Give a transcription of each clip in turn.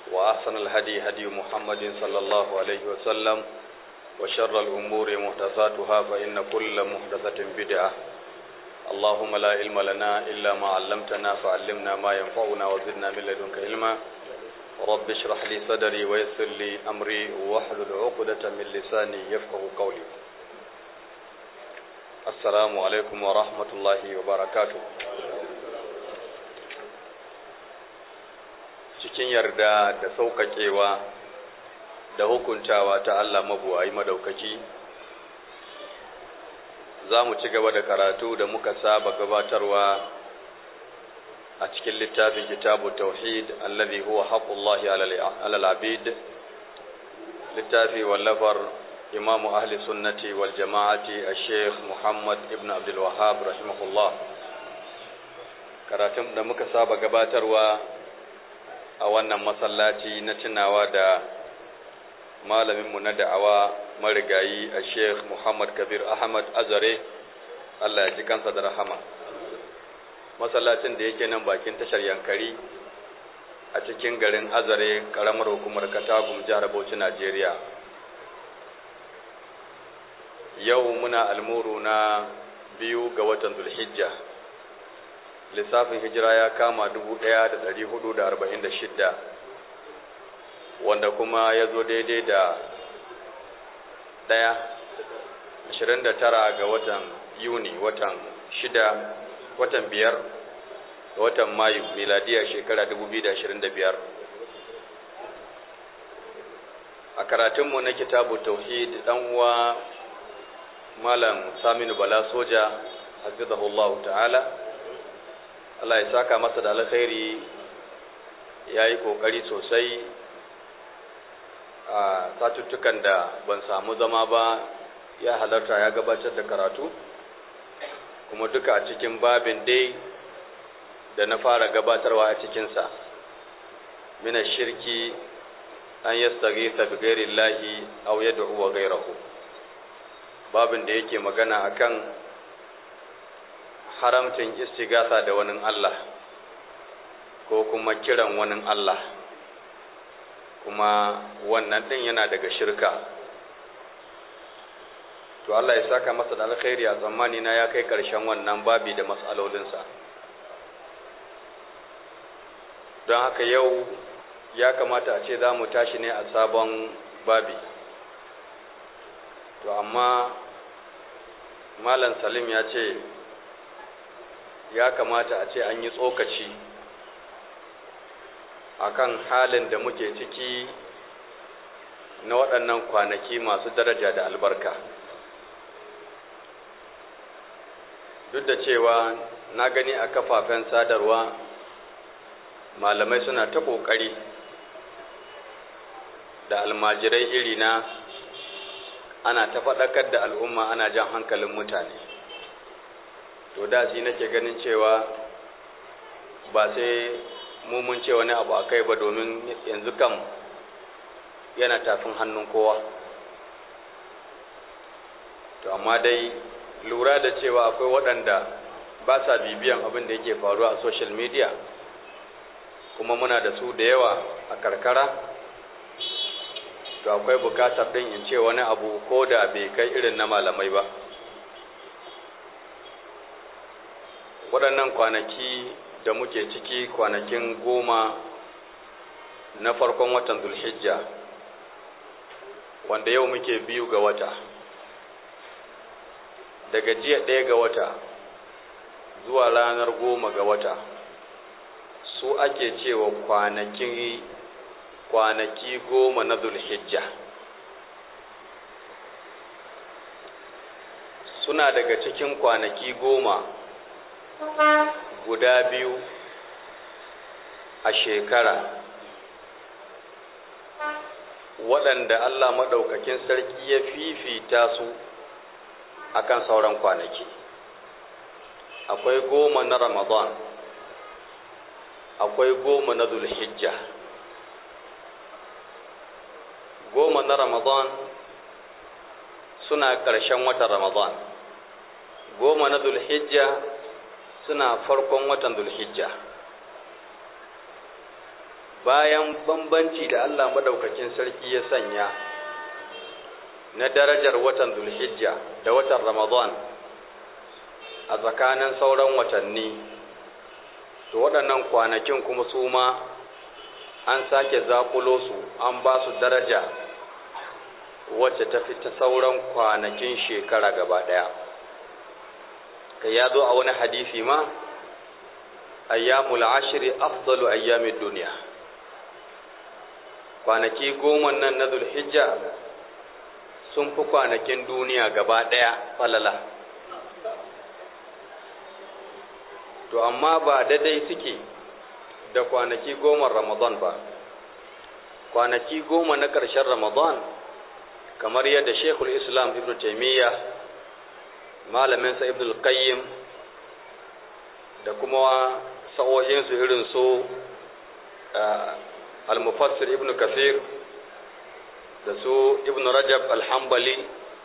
وأحسن الهدي هدي محمد صلى الله عليه وسلم وشر الأمور محدثاتها فإن كل محدثة بدعة اللهم لا علم لنا إلا ما علمتنا فعلمنا ما ينفعنا وزدنا من لدنك علما رب اشرح لي صدري ويسر لي أمري واحلل عقدة من لساني يفقه قولي السلام عليكم ورحمة الله وبركاته. Cikin yarda da sauƙaƙewa da hukuntawa ta Allah mabuwayi madaukaki, za mu ci gaba da karatu da muka saba gabatarwa a cikin littafin kitabu tauhid alladhi huwa haqqullahi ala al-abid, littafi wallafar imamu ahli sunnati wal jama'ati al-sheikh Muhammad ibn Abdul Wahhab rahimahullah. Karatun da muka saba gabatarwa a wannan masallaci na tunawa da malaminmu na da'awa marigayi a Sheikh Muhammad Kabir Ahmad Azare, Allah ya ji kansa da rahama. Masallacin da yake nan bakin tashar Yankari a cikin garin Azare, karamar hukumar Katagum, jihar Bauchi, Najeriya. Yau muna almuru na 2 ga watan Zulhijja. Lissafin hijira ya kama 1446, wanda kuma ya zo daidai da 29 ga watan Yuni, watan 5 ga watan Mayu, miladiya shekara 2025. A karatunmu na kitabu tauhid, dan uwa Malam Saminu Bala Soja hafizahullahu ta'ala, Allah ya saka masa da alkhairi, ya yi ƙoƙari sosai a satuttukan da ban samu zama ba, ya halarta ya gabatar da karatu, kuma duka a cikin babin dai da na fara gabatarwa a cikinsa, mina shirki an yastaghitha bi ghairillahi aw yad'u wa ghayrahu, babin da yake magana akan haramcin istighatha da wani Allah ko kuma kiran wani Allah, kuma wannan din yana daga shirka. To Allah ya saka masa da alkhairi, a zamani na ya kai karshen wannan babi da mas'alolinsa. Don haka yau ya kamata a ce za mu tashi ne a sabon babi, to amma Malam Salim ya ce ya kamata a ce an yi tsokaci akan halin da muke ciki na waɗannan kwanaki masu daraja da albarka. Duk da cewa na gani a kafafen sadarwa malamai suna ta ƙoƙari da almajirai irina, ana ta faɗakar da al'umma, ana jan hankalin mutane. To da shi nake ganin cewa ba sai mun ce wani abu akai ba, domin yanzu kam yana tafin hannun kowa. To amma dai lura da cewa akwai waɗanda ba sa bibiyan abin da yake faruwa a social media, kuma muna da su da yawa a karkara, to akwai bukatar din in ce wani abu ko da bai kai irin na malamai ba. Waɗannan kwanaki da muke ciki, kwanakin 10 na farkon watan Zulhijja, wanda yau muke 2 ga wata, daga jiya 1 ga wata zuwa ranar 10 ga wata, su ake cewa kwanaki 10 na Zulhijja. Suna daga cikin kwanaki 10 guda 2 a shekara waɗanda Allah maɗaukakin sarki ya fifita su akan sauran kwanaki. Akwai 10 na Ramadan, akwai 10 na Zulhijja. 10 na Ramadan suna ƙarshen watan Ramadan, 10 na Zulhijja suna farkon watan Zulhijja. bayan bambanci da Allah madaukakin sarki ya sanya na darajar watan Zulhijja da watan Ramadan a tsakanin sauran watanni, to waɗannan kwanakin kuma su ma an sake zakulo su an ba su daraja wacce ta fi ta sauran kwanakin shekara gaba ɗaya. Kai ya zo a wani hadisi ma, ayyamul ashri afdalu ayyamid duniya, kwanaki 10 nan na Zulhijja sun fi kwanakin duniya gaba ɗaya falala. To amma ba daidai suke da kwanaki 10 Ramadan ba. Kwanaki 10 na ƙarshen Ramadan, kamar yadda Sheikhul Islam Ibn Taymiyyah, malaminsa Ibn al-Qayyim, da kuma sa'o'insu irin su al-Mufassir Ibn Kathir da su Ibn Rajab al-Hanbali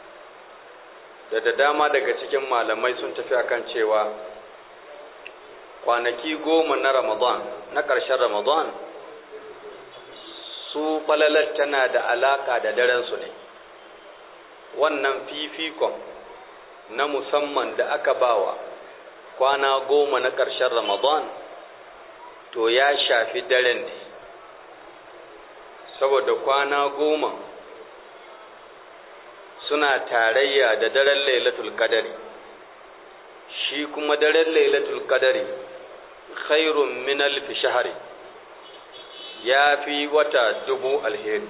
da dama daga cikin malamai sun tafi akan cewa kwanaki 10 na Ramadan, na ƙarshen Ramadan, su falalar tana da alaka da daren su ne. Wannan fifikon na musamman da aka bawa kwana 10 na ƙarshen Ramadan, to ya shafi daren ne, saboda kwana 10 suna tarayya da daren Lailatul Qadari. Shi kuma daren Lailatul Qadari khairun min alf shahri, ya fi wata 1000 alheri.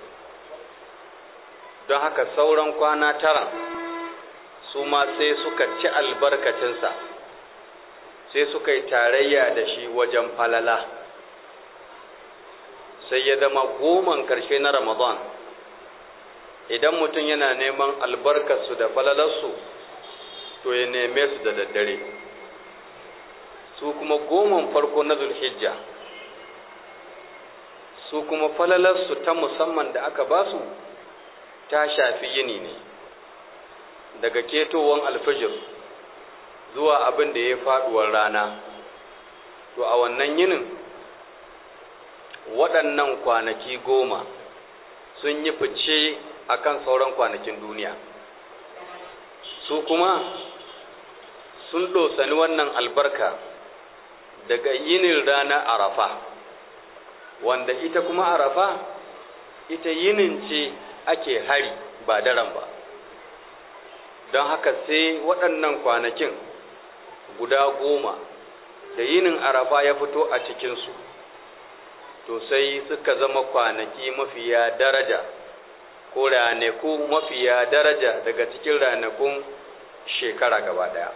Don haka sauran kwana 9 su ma sai suka ci albarkacinsa, sai suka yi tarayya da shi wajen falala. Sai ya zama 10 ƙarshe na Ramadan, idan mutum yana neman albarkarsu da falalarsu, to ya neme su da daddare. Su kuma 10 farko na Zulhijja, su kuma falalarsu ta musamman da aka ba su ta shafi yini ne, daga ketowar alfajir zuwa abin da ya faduwar rana. To a wannan yinin, waɗannan kwanaki 10 sun yi fice akan sauran kwanakin duniya. Su kuma sun dosani wannan albarka daga yinin rana Arafa, wanda ita kuma Arafa, ita yinin ce ake hari ba daren ba. Don haka sai waɗannan kwanakin guda 10 da yinin Arafa ya fito a cikinsu, to sai suka zama kwanaki mafiya daraja, ko ranaku mafiya daraja daga cikin ranakun shekara gaba ɗaya.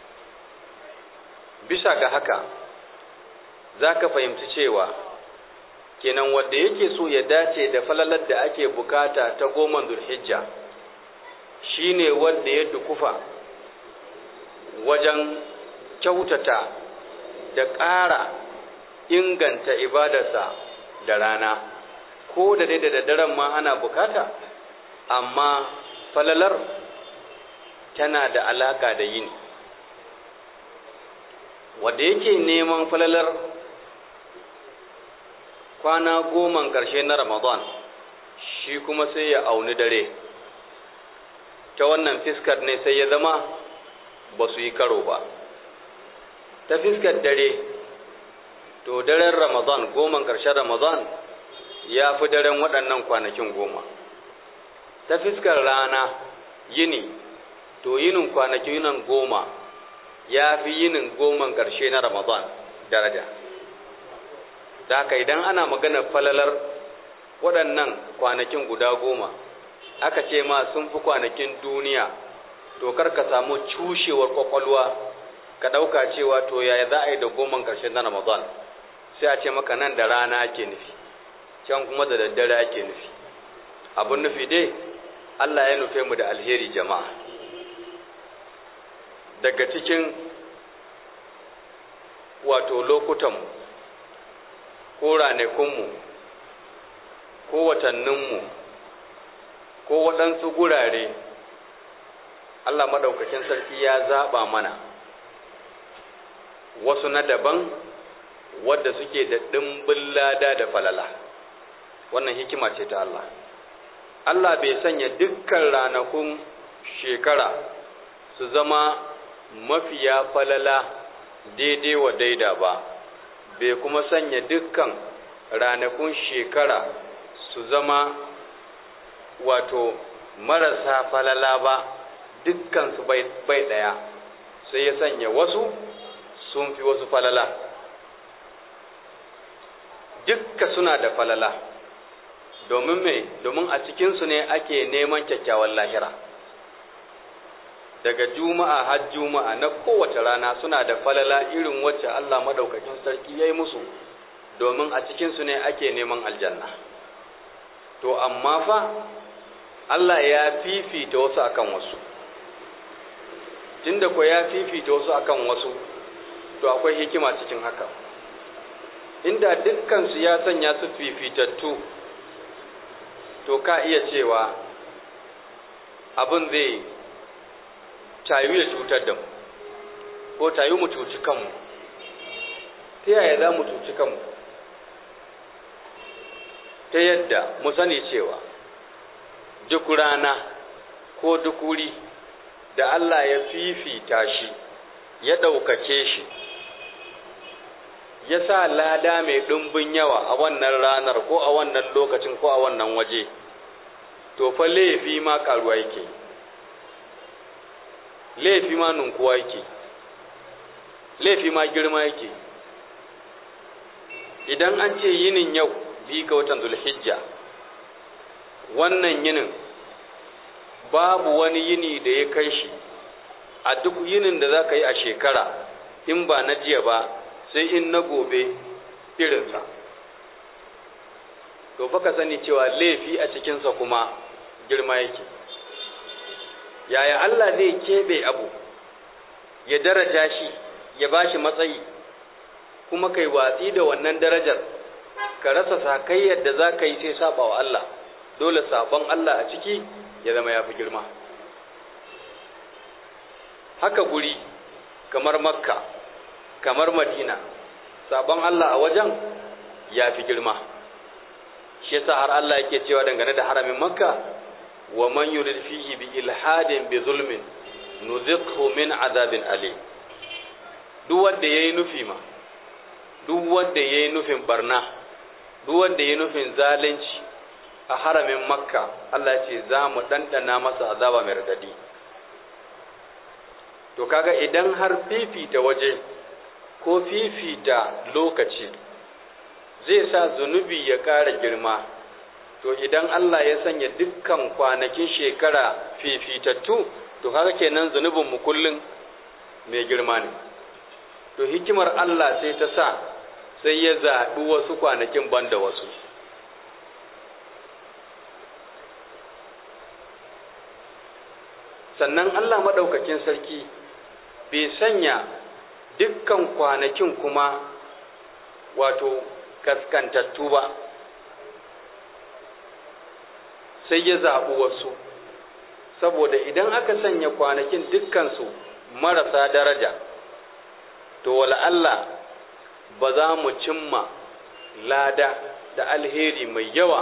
Bisa ga haka, za ka fahimci cewa kenan wanda yake so ya dace da falalar da ake bukata ta 10 Zulhijja, shine wanda ya dukufa wajen kyautata da ƙara inganta ibadarsa da rana, ko da dai da daren ma ana bukata, amma falalar tana da alaka da yini. Wanda yake neman falalar kwana 10 ƙarshe na Ramadan, shi kuma sai ya auni dare. Ta wannan fiskar ne sai ya zama ba su yi karo ba. Ta fiskar dare, to daren Ramadan, 10 ƙarshen Ramadan, ya fi daren waɗannan kwanakin 10. Ta fiskar rana, yini, to yinin kwanakin nan 10 ya fi yinin 10 ƙarshe na Ramadan daraja. Da haka idan ana maganar falalar waɗannan kwanakin guda 10, aka ce ma sun fi kwanakin duniya, to kar ka samu cushewar kwakwalwa ka ɗauka cewa to yaya za a yi da 10 ƙarshen na Ramadan, sai a ce maka nan da rana ake nufi, can kuma da daddare ake nufi. Abun nufi dai, Allah ya nufe mu da alheri jama'a. Daga cikin wato lokutanmu, ko ranakunmu, ko watanninmu, ko waɗansu gurare, Allah maɗaukakin sarki ya zaɓa mana wasu na daban wadda suke da ɗimbin lada da falala. Wannan hikima ce ta Allah. Allah bai sanya dukkan ranakun shekara su zama mafiya falala daidai wa daida ba, bai kuma sanya dukkan ranakun shekara su zama wato marasa falala ba, dukkan su bai ɗaya, sai ya sanya wasu sun fi wasu falala. Dukka suna da falala, domin me? Domin a cikinsu ne ake neman kyakkyawan lahira. Daga juma'a har juma'a na kowace rana suna da falala irin wacce Allah madaukakin sarki ya yi musu, domin a cikinsu ne ake neman aljanna. To amma fa Allah ya fifita wasu akan wasu. Tunda ko ya fifita wasu akan wasu, to akwai hikima cikin haka. Inda dukkansu ya sanya su fifitattu, to ka iya cewa abin zai tayu ya cutar da mu, ko tayu mu cuci kanmu. Ta yaya za mu cuci kanmu? Ta yadda mu sani cewa duk rana ko duk wuri da Allah ya fifita shi, ya ɗaukake shi, ya sa lada mai ɗumbin yawa a wannan ranar ko a wannan lokacin ko a wannan waje, to fa laifi ma ƙaruwa yake, laifi ma nunkuwa yake, laifi ma girma yake. Idan an ce yinin yau 2 ga watan Zulhijja, wannan yinin babu wani yini da ya kai shi a duk yinin da za ka yi a shekara, in ba na jiya ba sai in na gobe irinsa. To fa ka sani cewa laifi a cikinsa kuma girma yake. Yaya Allah zai keɓe abu, ya daraja shi, ya ba shi matsayi, kuma kai watsi da wannan darajar, ka rasa sakayyar da za ka yi sai saba wa Allah, dole sabon Allah a ciki ya zama ya fi girma. Haka guri kamar Makka, kamar Madina, sabon Allah a wajen ya fi girma. Shi yasa har Allah yake cewa dangane da haramin Makka, wa man yurid fihi bi ilhadin bi zulmin nuziqhu min azabin alim. Duk wanda yayi nufi ma, duk wanda yayi nufin barna, duk wanda yayi nufin zalunci a haramin Makka, Allah ya ce za mu dandana masa azaba mai radadi. To kaga idan har fifita waje ko fifita lokaci zai sa zunubi ya ƙara girma, to idan Allah ya sanya dukkan kwanakin shekara fifitattu, to kaga kenan zunubin mu kullun mai girma ne. To hikimar Allah sai ta sa sai ya zaɓi wasu kwanakin banda wasu. Sannan Allah madaukakin sarki bai sanya dukkan kwanakin kuma wato kaskantattu ba, sai ya zaɓi wasu, saboda idan aka sanya kwanakin dukkansu marasa daraja, to wala Allah ba za mu cimma lada da alheri mai yawa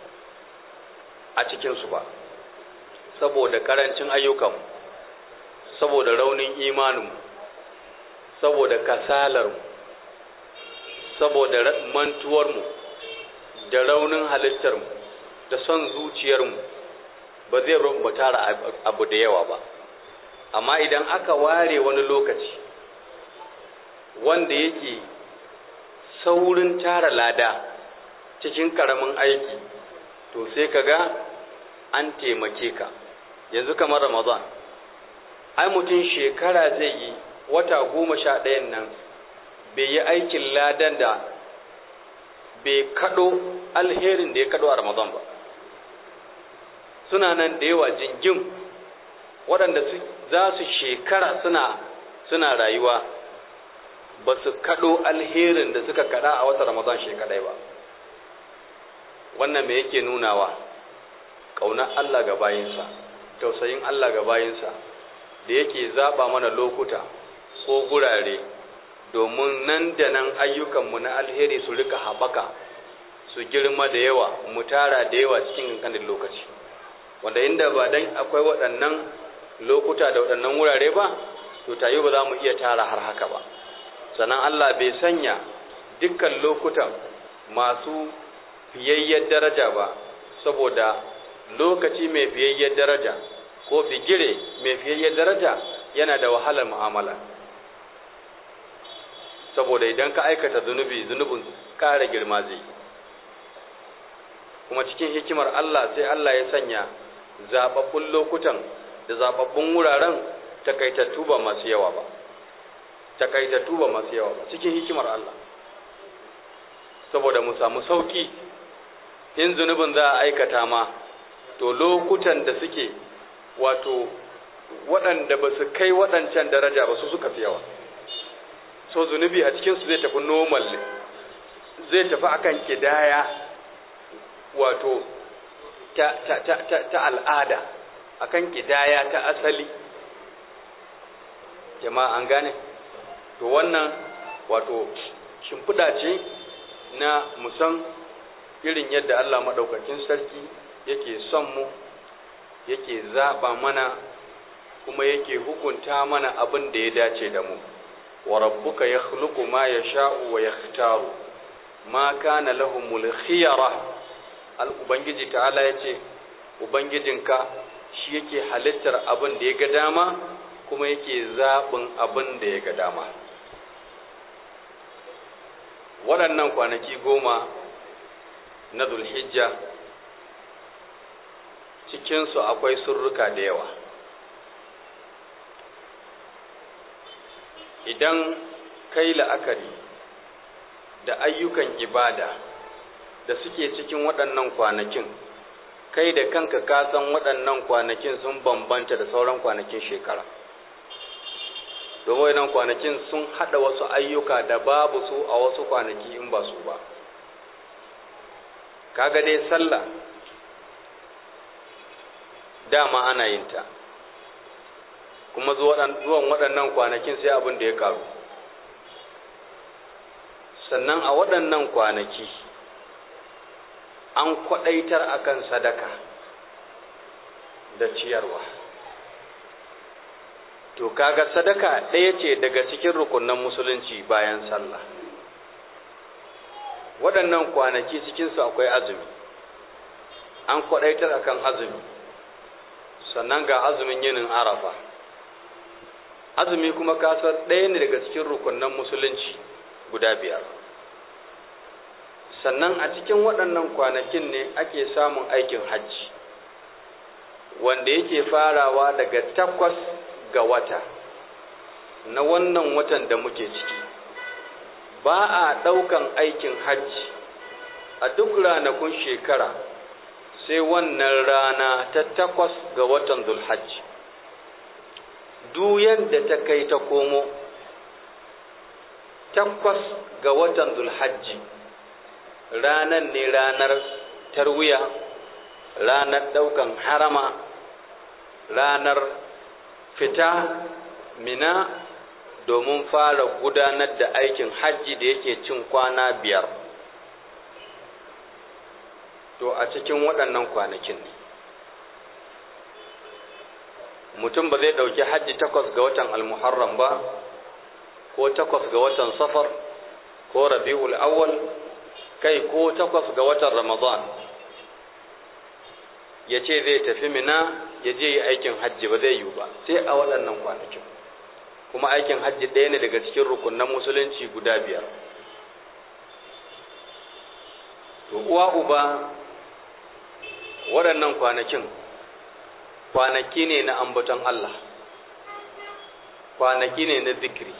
a cikinsu ba, saboda ƙarancin ayyukanmu, saboda raunin imaninmu, saboda kasalarmu, saboda mantuwarmu da raunin halittarmu da son zuciyarmu, ba zai mu tara abu da yawa ba. Amma idan aka ware wani lokaci wanda yake saurin tara lada cikin ƙaramin aiki, to sai kaga an taimake ka. Yanzu kamar Ramadan, ai mutum shekara zai yi wata 11 nan bai yi aikin ladan da bai kaɗo alherin da ya kaɗo a Ramadan ba. Suna nan da yawa jingim waɗanda za su shekara suna rayuwa ba su kaɗo alherin da suka kaɗa a wata Ramadan shekarai ba. Wannan me yake nunawa? Ƙaunar Allah ga bayinsa, tausayin Allah ga bayinsa, da yake zaɓa mana lokuta ko gurare domin nan da nan ayyukanmu na alheri su rika haɓaka su girma da yawa mu tara da yawa cikin kankanin lokaci, wanda inda ba dan akwai waɗannan lokuta da waɗannan wurare ba to tayo ba za mu iya tara har haka ba. Sannan Allah bai sanya dukkan lokutan masu fiyayyar daraja ba, saboda lokaci mai fiyayyar daraja ko bigire mai fiyayyar daraja yana da wahalar mu'amala, saboda idan ka aikata zunubin ƙara girma zai. Kuma cikin hikimar Allah sai Allah ya sanya zababbun lokutan da zababbun wuraren takaitattu ba masu yawa ba, cikin hikimar Allah, saboda mu samu sauki. In zunubin za a aikata ma to lokutan da suke wato waɗanda ba su kai waɗancan daraja ba su suka fi yawa, so zunubi a cikinsu zai tafi normal, zai tafi akan kidaya wato ta al'ada, akan kidaya ta asali. Jama'a an gane? To wannan wato shimfiɗa ce na musan irin yadda Allah maɗaukakin sarki yake son mu, yake zaɓa mana, kuma yake hukunta mana abin da ya dace da mu. Wa rabbuka yakhluqu ma yasha'u wa yakhtaru ma kana lahumul khiyara. Ubangiji ta'ala yace ubangijinka shi yake halittar abin da ya ga dama, kuma yake zaɓin abin da ya ga dama. Waɗannan kwanaki 10 na Dhul-Hijja cikinsu akwai surruka da yawa. Idan kai la'akari da ayyukan ibada da suke cikin waɗannan kwanakin, kai da kanka ka san waɗannan kwanakin sun bambanta da sauran kwanakin shekara, domin waɗannan kwanakin sun haɗa wasu ayyuka da babu su a wasu kwanaki in ba su ba. Kaga dai sallah dama ana yin ta, kuma zuwan waɗannan kwanakin sai abin da ya karu. Sannan a waɗannan kwanaki an kwaɗaitar akan sadaka da ciyarwa. To kaga sadaka ɗaya ce daga cikin rukunan musulunci bayan sallah. Waɗannan kwanaki cikinsu akwai azumi, an kwaɗaitar akan azumi. Sannan ga azumin yinin Arafa. Azumi kuma kasar ɗaya ne daga cikin rukunan musulunci guda 5. Sannan a cikin waɗannan kwanakin ne ake samun aikin hajji, wanda yake farawa daga 8 ga wata na wannan watan da muke ciki. Ba a ɗaukan aikin hajji a duk ranakun shekara sai wannan rana ta 8 ga watan Dhul-Hajji. Duk yadda ta kai ta komo, 8 ga watan Dhul-Hajji ranar ne ranar tarwiya, ranar ɗaukan harama, ranar fita Mina domin fara gudanar da aikin hajji da yake cin kwana 5. To a cikin waɗannan kwanakin ne mutum ba zai ɗauki hajji 8 ga watan Al-Muharram ba, ko 8 ga watan Safar, ko Rabiul Awwal, kai ko 8 ga watan Ramadan ya ce zai tafi Mina ya je yi aikin hajji. Ba zai yiwu ba sai a waɗannan kwanakin. Kuma aikin hajji ɗaya ne daga cikin rukunan musulunci guda 5. To uwa uba, waɗannan kwanakin kwanaki ne na ambaton Allah, kwanaki ne na zikiri,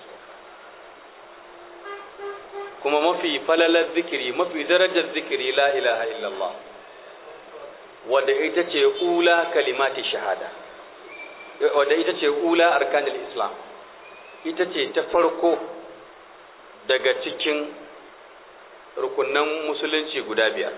kuma mafi falalar zikiri, mafi darajar zikiri la ilaha illallah, wadda ita ce ula kalimati shahada, wadda ita ce ula arkanul islam, ita ce ta farko daga cikin rukunan musulunci guda 5.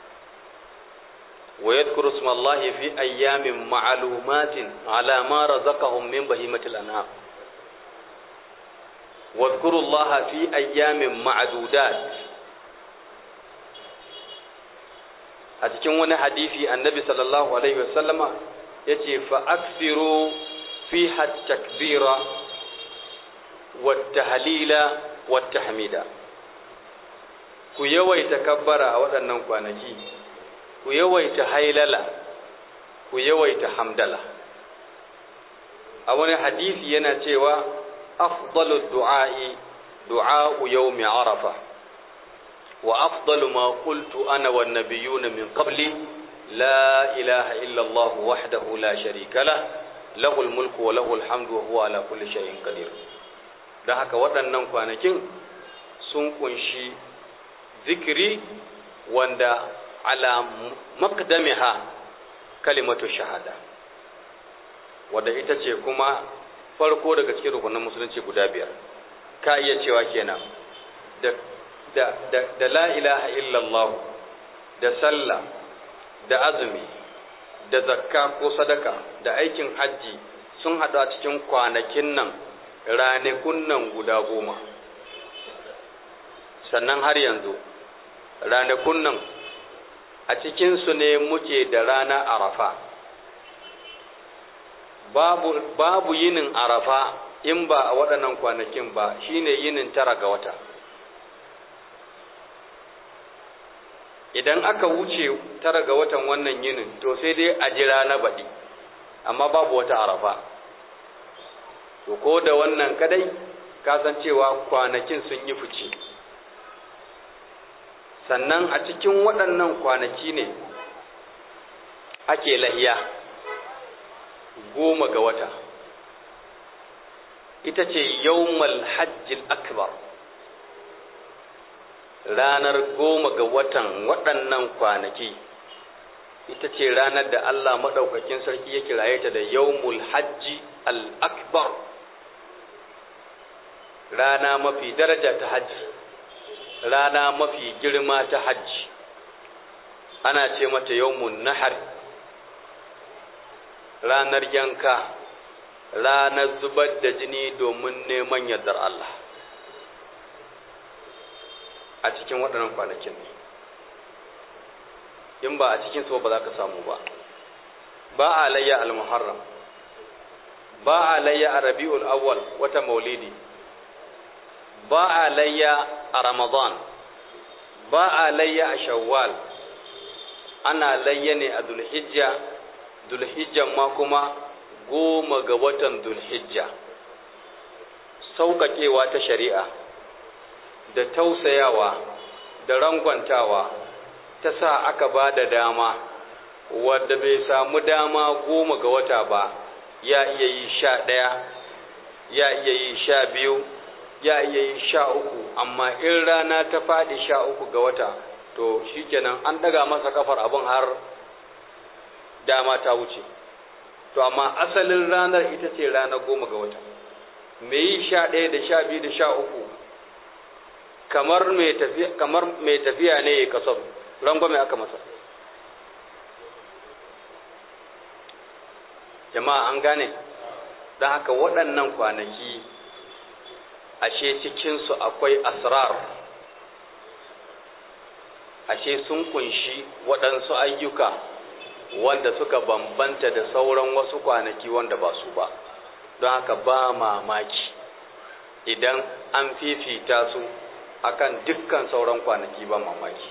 wa yadhkuru ismallahi fi ayyamin ma'lumatin ala ma razaqahum min bahimatil an'am. wadhkurullaha fi ayyamin ma'dudat. A cikin wani hadisi annabi sallallahu alaihi wasallama yace fa aksiru fiha at-takbira wat-tahlila wat-tahmida. Ku yawaita kabbara a waɗannan kwanaki, ku yawaita hailala, ku yawaita hamdala. A wani hadisi yana cewa afdalu du'a'i du'a'u yawmi arafa wa afdalu ma qultu ana wan nabiyyuna min qabli la ilaha illa Allah wahdahu la sharika lah lahul mulku wa lahul hamdu wa huwa ala kulli shay'in qadir. Dan haka waɗannan kwanakin sun kunshi zikiri wanda ala maqdamiha kalimatu shahada, wadda ita ce kuma farko daga cikin rukunin musulunci guda biyar. Ka iya cewa kenan da la ilaha illallah, da sallah, da azumi, da zakka ko sadaka, da aikin hajji sun haɗu a cikin kwanakin nan, ranakun nan guda 10. Sannan har yanzu ranakun nan a cikinsu ne muke da rana arafa. Babu yinin arafa in ba a waɗannan kwanakin ba, shine yinin 9 ga wata. Idan aka wuce 9 ga watan wannan yinin to sai dai a jira na baɗi, amma babu wata arafa. To ko da wannan kadai kasancewa kwanakin sun yi fice. Sannan a cikin waɗannan kwanaki ne ake lahiya 10 ga wata, ita ce yawmal hajjil akbar, ranar 10 ga watan waɗannan kwanaki ita ce ranar da Allah maɗaukakin sarki ya kiraye ta da yawmul hajji al-akbar, rana mafi daraja ta hajji, rana mafi girma ta hajji. Ana ce mata yawmun nahar, ranar yanka, ranar zubar da jini domin neman yardar Allah. A cikin waɗannan kwanakin ne, in ba a cikin su ba za ka samu ba. Ba a layya al-muharram, ba a layya a rabi'ul awwal wata maulidi, ba a layya a ramadan, ba a layya a shawwal. Ana layya ne a dulhijja, dulhijjan ma kuma 10 ga watan dulhijja. Sauƙaƙewa ta shari'a da tausayawa da rangwantawa ta sa aka ba da dama, wadda bai samu dama 10 ga wata ba ya iya yi 11, ya iya yi 12, ya iya yi 13, amma in rana ta faɗi 13 ga wata to shikenan an daga masa kafar abin har dama ta wuce. To amma asalin ranar ita ce ranar 10 ga wata. Me yi 11 da 12 da 13 kamar mai tafiya ne ya kasar rangwame aka masa. Jama'a an gane. Don haka waɗannan kwanaki ashe cikinsu akwai asrar, ashe sun kunshi waɗansu ayyuka wanda suka bambanta da sauran wasu kwanaki wanda ba su ba. Don haka ba mamaki idan an fifita su akan dukkan sauran kwanaki, ba mamaki.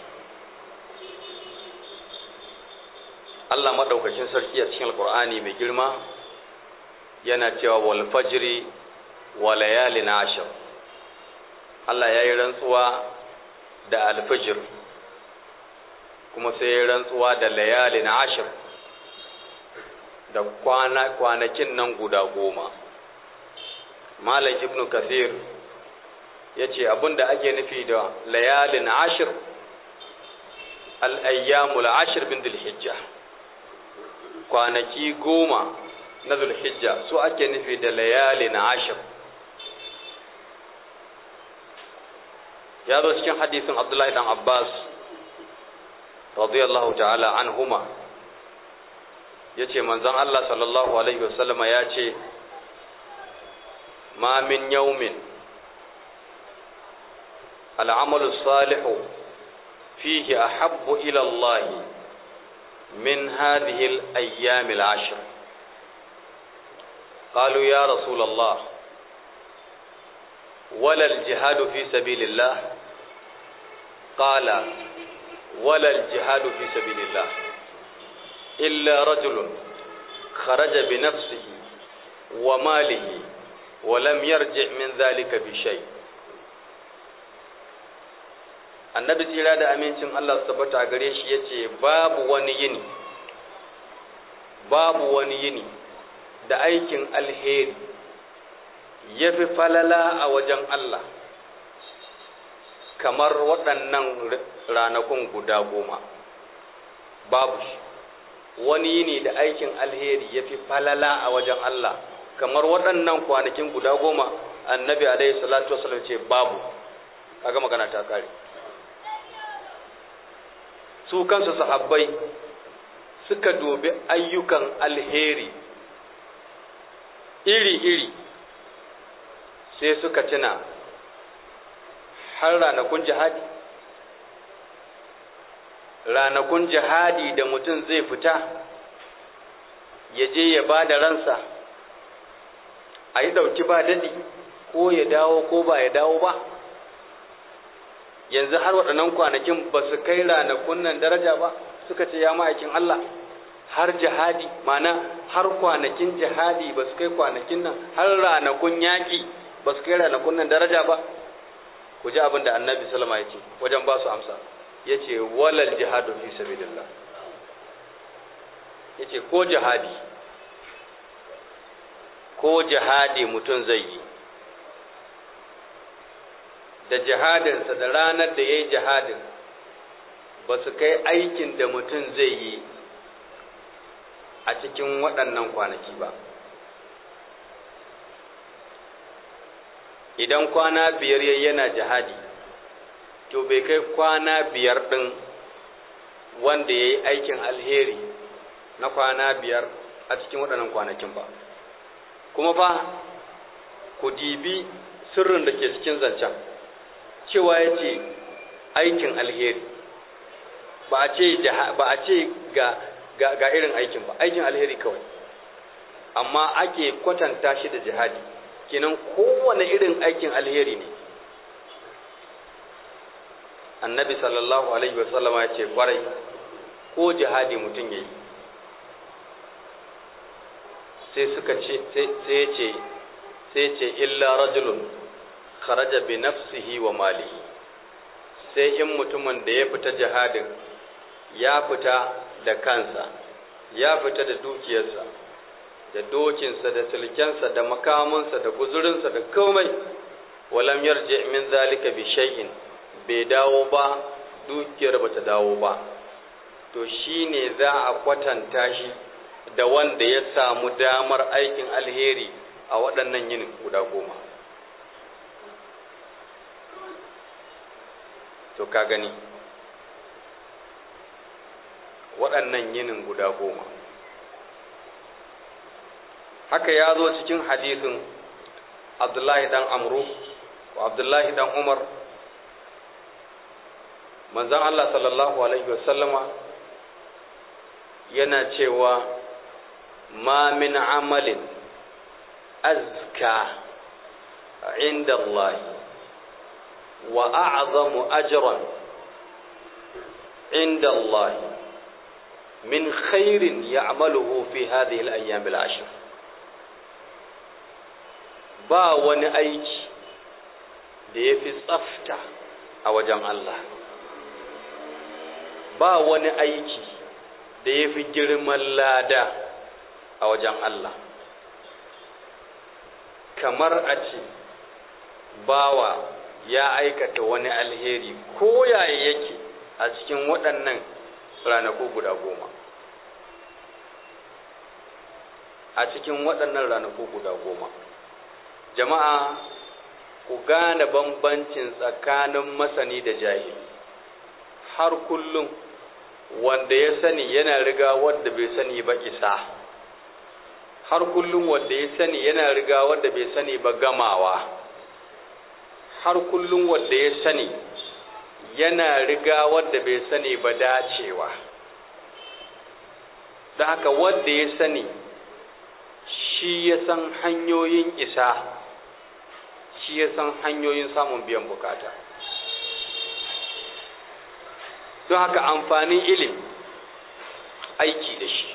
Allah madaukakin sarki a cikin Alƙur'ani mai girma yana cewa wal fajri wa layalin ashir. Allah ya yi rantsuwa da alfajir kuma sai ya rantsuwa da layalin ashir, da kwanakin nan guda 10. Malam Ibn Kathir ya ce abinda ake nufi da layalin ashir al-ayyamul ashir bin dhul-hijja, kwanaki 10 na dhul-hijja su ake nufi da layalin ashir. Ya zo cikin hadisin Abdullahi dan Abbas radiyallahu ta'ala anhuma, yace manzon Allah sallallahu alaihi wasallama yace ma min yawmin al'amalu salihu fihi ahabbu ila Allah min hadhihi al-ayyam al-ashr. qalu ya rasul Allah wala al-jihad fi sabilillah qala wala al-jihad fi sabilillah illa rajulun kharaja bi nafsihi wa malihi wa lam yarji' min dhalika bi shay'. Annabi tsira da amincin Allah su tabbata gare shi yace babu wani yini da aikin alheri yafi falala a wajen Allah kamar waɗannan ranakun guda 10. babu shi wani yini da aikin alheri yafi falala a wajen Allah kamar waɗannan kwanakin guda 10. Annabi alaihi salatu wasallam ce babu. Kaga magana ta kare. Su kansu sahabbai suka dobe ayyukan alheri iri-iri sai suka tuna har ranakun jihadi da mutum zai fita ya je ya ba da ransa a yi ɗauki ba daɗi ko ya dawo ko ba ya dawo ba. Yanzu har waɗannan kwanakin ba su kai ranakun nan daraja ba. Suka ce ya ma'aikin Allah, har jihadi mana har kwanakin jihadi ba su kai kwanakin nan, har ranakun yaƙi ba su kai ranakun nan daraja ba. Ku ji abin da Annabi sallama ya ce wajen ba su amsa. Ya ce walal jihadu fi sabilillah. Ya ce ko jihadi mutum zai yi, da jihadinsa da ranar da ya yi jihadin ba su kai aikin da mutum zai yi a cikin waɗannan kwanaki ba. Idan kwana 5 yana jihadi, to bai kai kwana 5 ɗin wanda ya yi aikin alheri na kwana 5 a cikin waɗannan kwanakin ba. Kuma ba ku dibi sirrin da ke cikin zancen. Cewa ya ce aikin alheri ba a ce ga irin aikin ba, aikin alheri kawai, amma ake kwatanta shi da jihadi. Kenan kowane irin aikin alheri ne. Annabi sallallahu alaihi wasallama ya ce kwarai ko jihadi mutum yayi, sai ce illa rajulun kharaja bi nafsihi wa malihi, sai in mutumin da ya fita jihadin ya fita da kansa, ya fita da dukiyarsa, da dokinsa, da silkensa, da makamansa, da guzurinsa, da komai, walam yarji min zalika bi shay'in, bai dawo ba, dukiyar bata dawo ba, to shine za a kwatanta shi da wanda ya samu damar aikin alheri a waɗannan yinin guda 10. To ka gani waɗannan yinin guda 10. Haka ya zo cikin hadisin Abdullahi dan Amru ko Abdullahi dan Umar, manzon Allah sallallahu alaihi wasallama yana cewa ma min amalin azka inda Allah وأعظم أجرا عند الله من خير يعمله في هذه الأيام العشر. با wani aiki da yafi tsafta a wajen Allah, ba wani aiki da yafi girman lada a wajen Allah kamar a ce bawa ya aikata wani alheri ko yaya yake a cikin waɗannan ranaku guda 10. A cikin waɗannan ranaku guda 10. Jama'a, ku gane bambancin tsakanin masani da jahili. Har kullum wanda ya sani yana riga wanda bai sani ba isa. Har kullum wanda ya sani yana riga wanda bai sani ba gamawa. har kullum wanda ya sani yana riga wanda bai sani ba dacewa. Da haka wanda ya sani shi ya san hanyoyin isa, shi ya san hanyoyin samun biyan bukata. Don haka amfanin ilimi aiki da shi.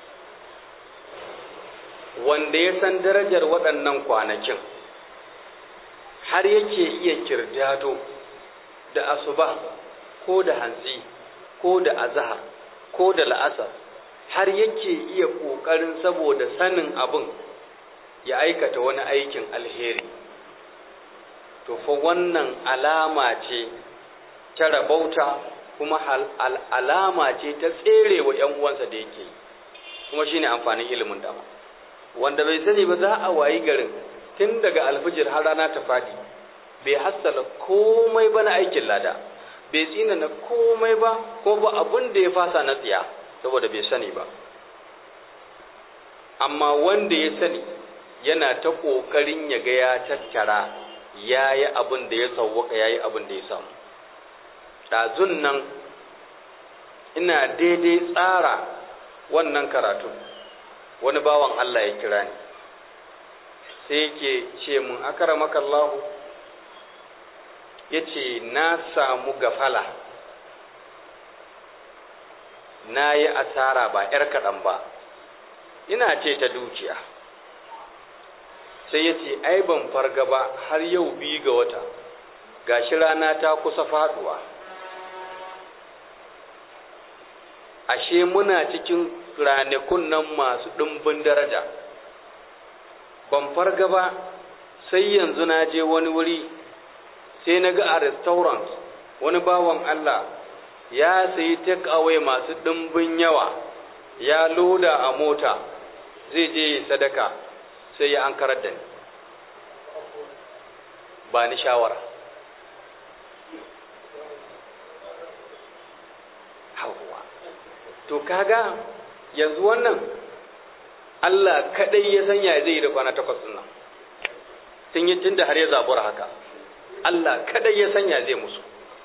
Wanda ya san darajar waɗannan kwanakin har yake iya kirdado da asuba ko da hantsi ko da azhar ko da la'asar, har yake iya ƙoƙarin saboda sanin abin ya aikata wani aikin alheri, to fa wannan alama ce ta rabauta, kuma alama ce ta tserewa ‘yan uwansa da yake, kuma shine amfanin ilimin dama. Wanda bai sani ba za a wayi garin tun daga alfijir har rana ta fadi bai hassala komai ba na aikin lada, bai tsina na komai ba, ko ba abin da ya fasa na tsiya saboda bai sani ba. Amma wanda ya sani yana ta ƙoƙarin ya ga ya tattara, ya yi abin da ya sauwaka, ya yi abin da ya samu. Ɗazun nan ina daidai tsara wannan karatu, wani bawan Allah ya kira ni, sai yake ce mun, akaramakallahu, ya ce na samu gafala, na yi asara ba ‘yar kaɗan ba, ina ce ta dukiya. Sai ya ce ai ban farga ba har yau 2 ga wata, gashi rana ta kusa faɗuwa. Ashe muna cikin ranakun nan masu ɗimbin daraja. Ban farga ba sai yanzu na je wani wuri, sai na ga a restaurant wani bawan Allah ya sayi take away masu ɗimbin yawa, ya loda a mota zai je sadaka, sai ya ankarar da ni, ba ni shawara. To kaga yanzu wannan Allah kadai ya sanya zai yi da kwana 8 din nan, tun da har ya zabura haka, Allah kadai ya sanya zai musu.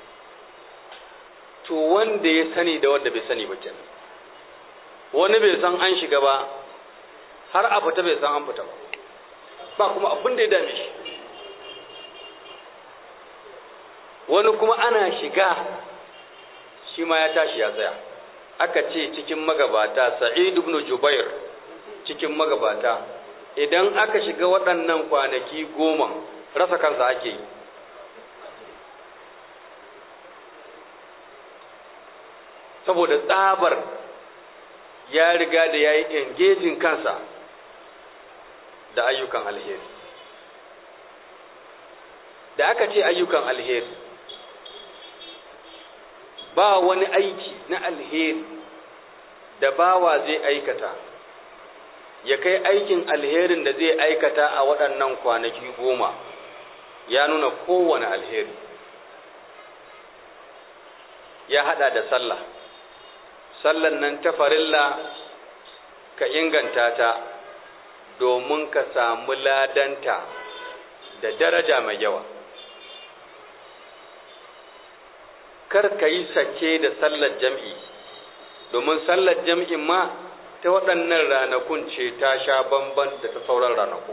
To wanda ya sani da wanda bai sani ba kenan. Wani bai san an shiga ba, har a fita bai san an fita ba kuma abin da ya dame shi. Wani kuma ana shiga shi ma ya tashi ya tsaya. Aka ce cikin magabata, Sa'id ibn Jubair cikin magabata, idan aka shiga waɗannan kwanaki 10 rasa kansa ake yi. Saboda tsabar ya riga da ya yi engaging kansa da ayyukan alheri. Da aka ce ayyukan alheri, ba wani aiki na alheri da bawa zai aikata ya kai aikin alherin da zai aikata a waɗannan kwanaki 10, ya nuna kowane alheri. Ya haɗa da sallah, sallan nan ta farilla ka inganta ta domin ka samu ladanta da daraja mai yawa. Kar ka yi sake da sallar jam'i, domin sallar jam'in ma ta waɗannan ranakun ce ta sha bamban da ta sauran ranaku.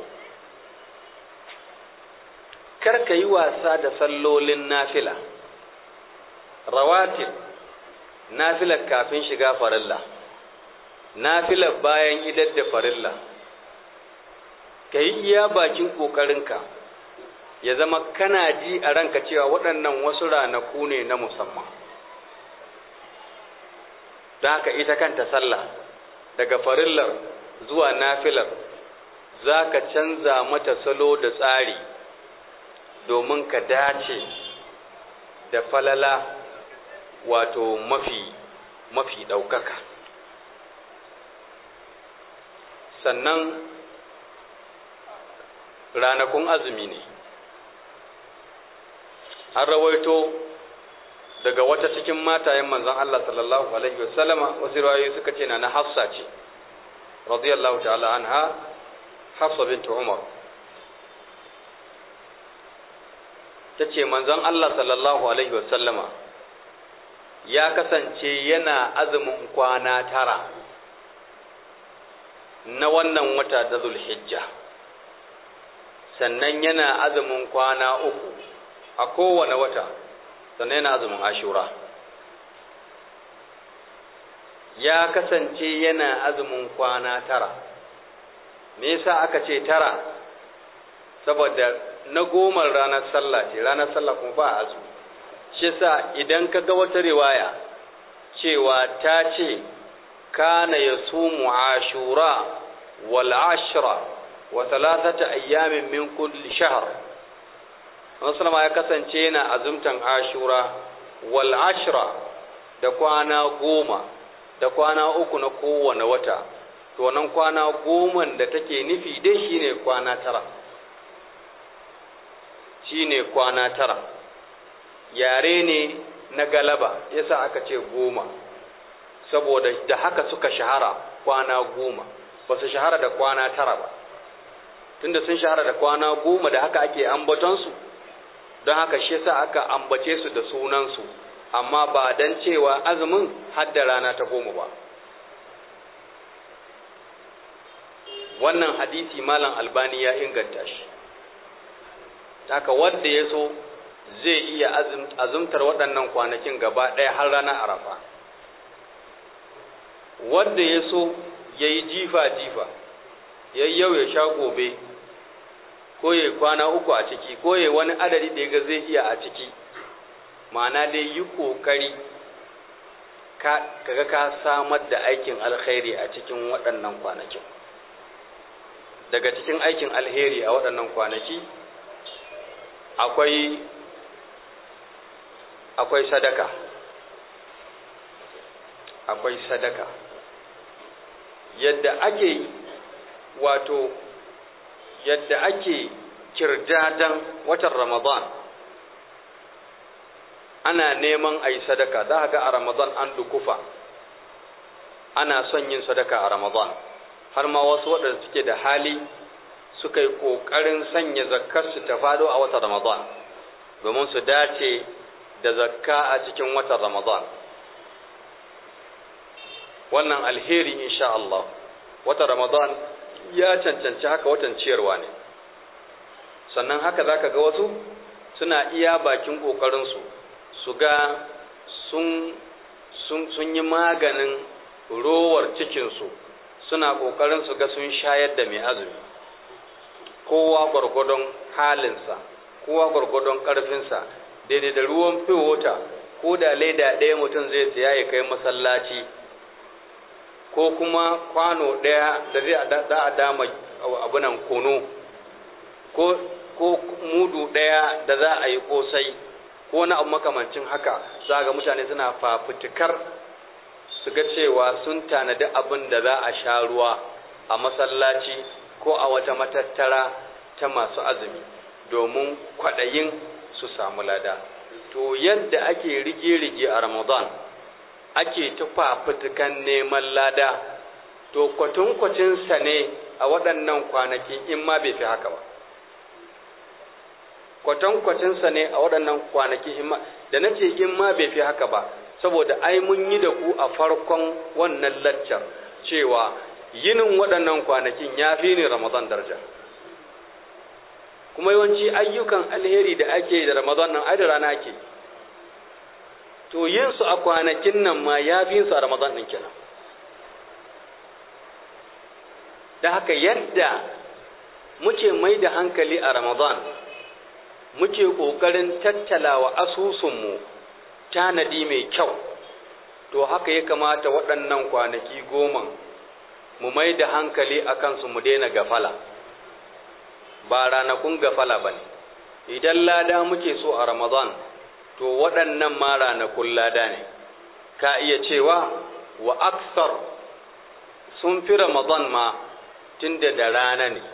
Kar ka yi wasa da sallolin nafila, rawatib, nafilar kafin shiga farilla, nafilar bayan idar da farilla. Ka yi iya bakin ƙoƙarinka, ya zama kana ji a ranka cewa waɗannan wasu ranaku ne na musamman. Don haka ita kanta sallah daga farillar zuwa nafilar za ka canza mata salo da tsari domin ka dace da falala wato mafi ɗaukaka. Sannan ranakun azumi ne. An rawaito daga wata cikin matayen manzon Allah sallallahu alaihi wasallama, wasu riwayoyi suka ce na Hafsa ce radiyallahu ta'ala anha, Hafsa bint Umar. tace manzon Allah sallallahu alaihi wasallama ya kasance yana azumin kwana 9 na wannan wata da Zulhijja, sannan yana azumin kwana 3 a kowane wata, sannan yana azumin Ashura. Ya kasance yana azumin kwana 9. Me yasa aka ce 9? Saboda na gomar ranar sallah ce, ranar sallah kuma ba azumi. Shi yasa idan ka ga wata riwaya cewa ta ce kana yasumu Ashura wal ashra wa 3 ayyamin min kulli shahr, Musulma ya kasance yana azumtan Ashura wal ashra da kwana 10 da kwana 3 na kowane wata. To nan kwana 10 da take nufi dai shine kwana 9, shine kwana 9. Yare ne na galaba yasa aka ce 10, saboda da haka suka shahara kwana 10, ba su shahara da kwana 9 ba. Tunda sun shahara da kwana 10 da haka ake ambaton su, don haka shi yasa aka ambace su da sunan su, amma ba dan cewa azumin hadda rana ta 10 ba. Wannan hadisi Malam Albani ya inganta shi. Haka wanda ya so zai iya azumtar waɗannan kwanakin gaba ɗaya har ranar Arafa. Wanda ya so ya yi jifa-jifa, ya yi yau ya sha gobe, ko ya kwana 3 a ciki, ko ya wani adadi da ya ga zai iya a ciki, ma'ana dai yi ƙoƙari kaga ka samar da aikin alkhairi a cikin waɗannan kwanakin. Daga cikin aikin alheri a waɗannan kwanaki akwai sadaka, akwai sadaka. Yadda ake kirdadan watan Ramadan, ana neman a yi sadaka. Za ga a Ramadan an dukufa, ana son yin sadaka a Ramadan, har ma wasu waɗanda suke da hali suka yi ƙoƙarin sanya zakkarsu ta fado a watan Ramadan domin su dace da zakka a cikin watan Ramadan. Wannan alheri insha Allah. Watan Ramadan ya cancanci haka, watan ciyarwa ne. Sannan haka zaka ga wasu suna iya bakin ƙoƙarinsu su ga sun yi maganin rowar cikinsu, suna ƙoƙarin su ga sun shayar da mai azumi. Kowa gwargwadon halinsa, kowa gwargwadon ƙarfinsa, daidai da ruwan wata, ko da leda ɗaya mutum zai siya ya kai masallaci, ko kuma kwano ɗaya da za a dama abunan kunu, ko mudu ɗaya da za a yi ƙosai, ko na abu makamancin haka. Za ga mutane suna fafutukar su ga cewa sun tanadi abin da za a sha ruwa a masallaci ko a wata matattara ta masu azumi domin kwaɗayin su samu lada. To yadda ake rige-rige a Ramadan ake fafutukan neman lada, to kwatankwacinsa ne a waɗannan kwanaki, in ma bai fi haka ba. Kwatankwacinsa ne a waɗannan kwanaki, da nace in ma bai fi haka ba, saboda ai mun yi da ku a farkon wannan laccar cewa yinin waɗannan kwanakin ya fi ne Ramadan daraja. Kuma yawanci ayyukan alheri da ake da Ramadan nan ai da rana ake, to yin su a kwanakin nan ma ya fi su a Ramadan ɗin kenan. Da haka yadda muke mai da hankali a Ramadan, muke ƙoƙarin tattalawa asusunmu tanadi mai kyau, to haka ya kamata waɗannan kwanaki 10 mu mai da hankali a kansu, mu daina gafala. Ba ranakun gafala ba ne. Idan lada muke so a Ramadan, to waɗannan ma ranakun lada ne. Ka iya cewa wa aksar sun fi Ramadan ma tunda da rana ne.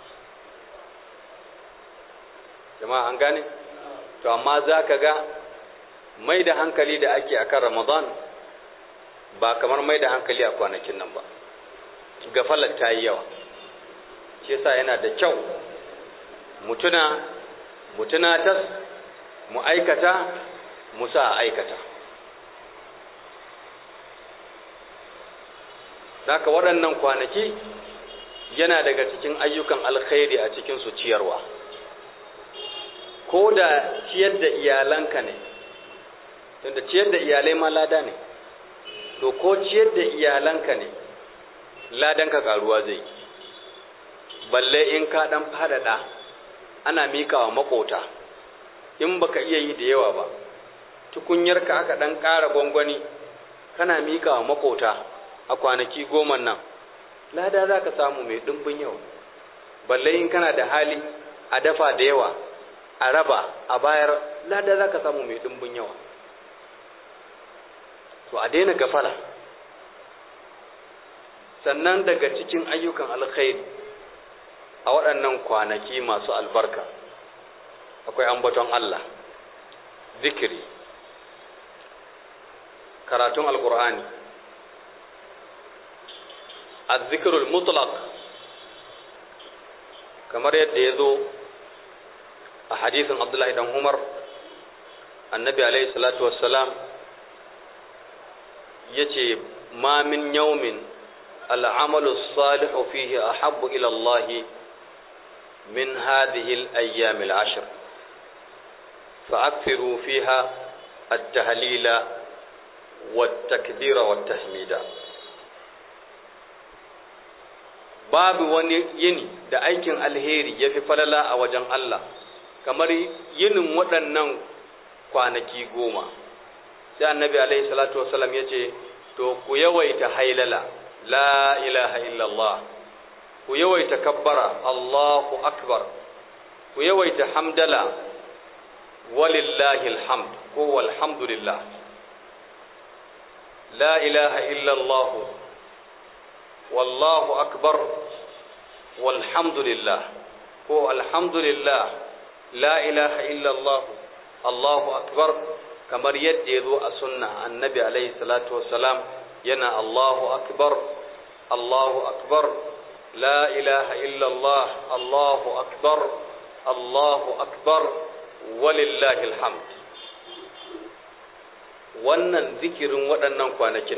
Jama'a an gane? To amma za ka ga mai da hankali da ake akan Ramadan ba kamar mai da hankali a kwanakin nan ba. Gafalar ta yi yawa. Shi yasa yana da kyau mutuna tas mu aikata mu sa aikata. Haka waɗannan kwanaki yana daga cikin ayyukan alkhairi a cikin su ciyarwa, ko da ciyar da iyalanka ne, tunda ciyar da iyalai ma lada ne, to ko ciyar da iyalanka ne ladanka karuwa zai, balle in ka dan fadada ana mikawa makota, in baka iya yi da yawa ba tukunyarka aka dan ƙara gwangwani kana mikawa makota a kwanaki 10 nan, lada za ka samu mai ɗumbin yawa, balle in kana da hali a dafa da yawa a raba a bayar, lada za ka samu mai ɗumbin yawa. To a daina gafala. Sannan daga cikin ayyukan alkhairi a waɗannan kwanaki masu albarka akwai ambaton Allah, zikiri, karatun alkur'ani, az-zikrul mutlaq, kamar yadda ya zo a hadisin Abdullahi dan Umar, annabi alaihi salatu wassalam yace ma min yawmin al'amalu salihu fihi ahabbu ila Allah min hadhihi al-ayyam al-ashr fa'akthiru fiha at-tahlila wat-takbira wat-tahmida. Babu wani yini da aikin alheri yafi falala a wajen Allah kamar yinin waɗannan kwanaki 10. Sai annabi alaihi salatu wasallam yace to ku yawaita hailala la ilaha illallah, ku yawaita kabbara Allahu akbar, ku yawaita hamdala walillahi alhamd ko walhamdulillah, la ilaha illallah wallahu akbar walhamdulillah ko alhamdulillah, la ilaha illallah Allahu akbar, kamar yadda ya zo a sunna annabi alaihi salatu wassalam yana Allahu akbar Allahu akbar la ilaha illallah Allahu akbar Allahu akbar walillahi alhamd. Wannan zikirin waɗannan kwanakin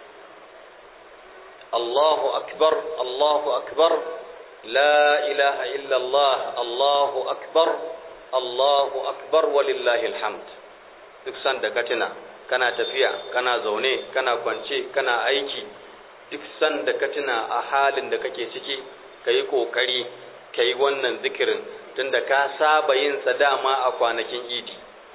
Allahu akbar Allahu akbar la ilaha illallah Allahu akbar Allahu akbar walillahi alhamd. Duk sanda ka tuna kana tafiya, kana zaune, kana kwance, kana aiki, duk sanda ka tuna a halin da kake ciki, kayi kokari kayi wannan zikirin tunda ka saba yin sa dama a kwanakin Idi.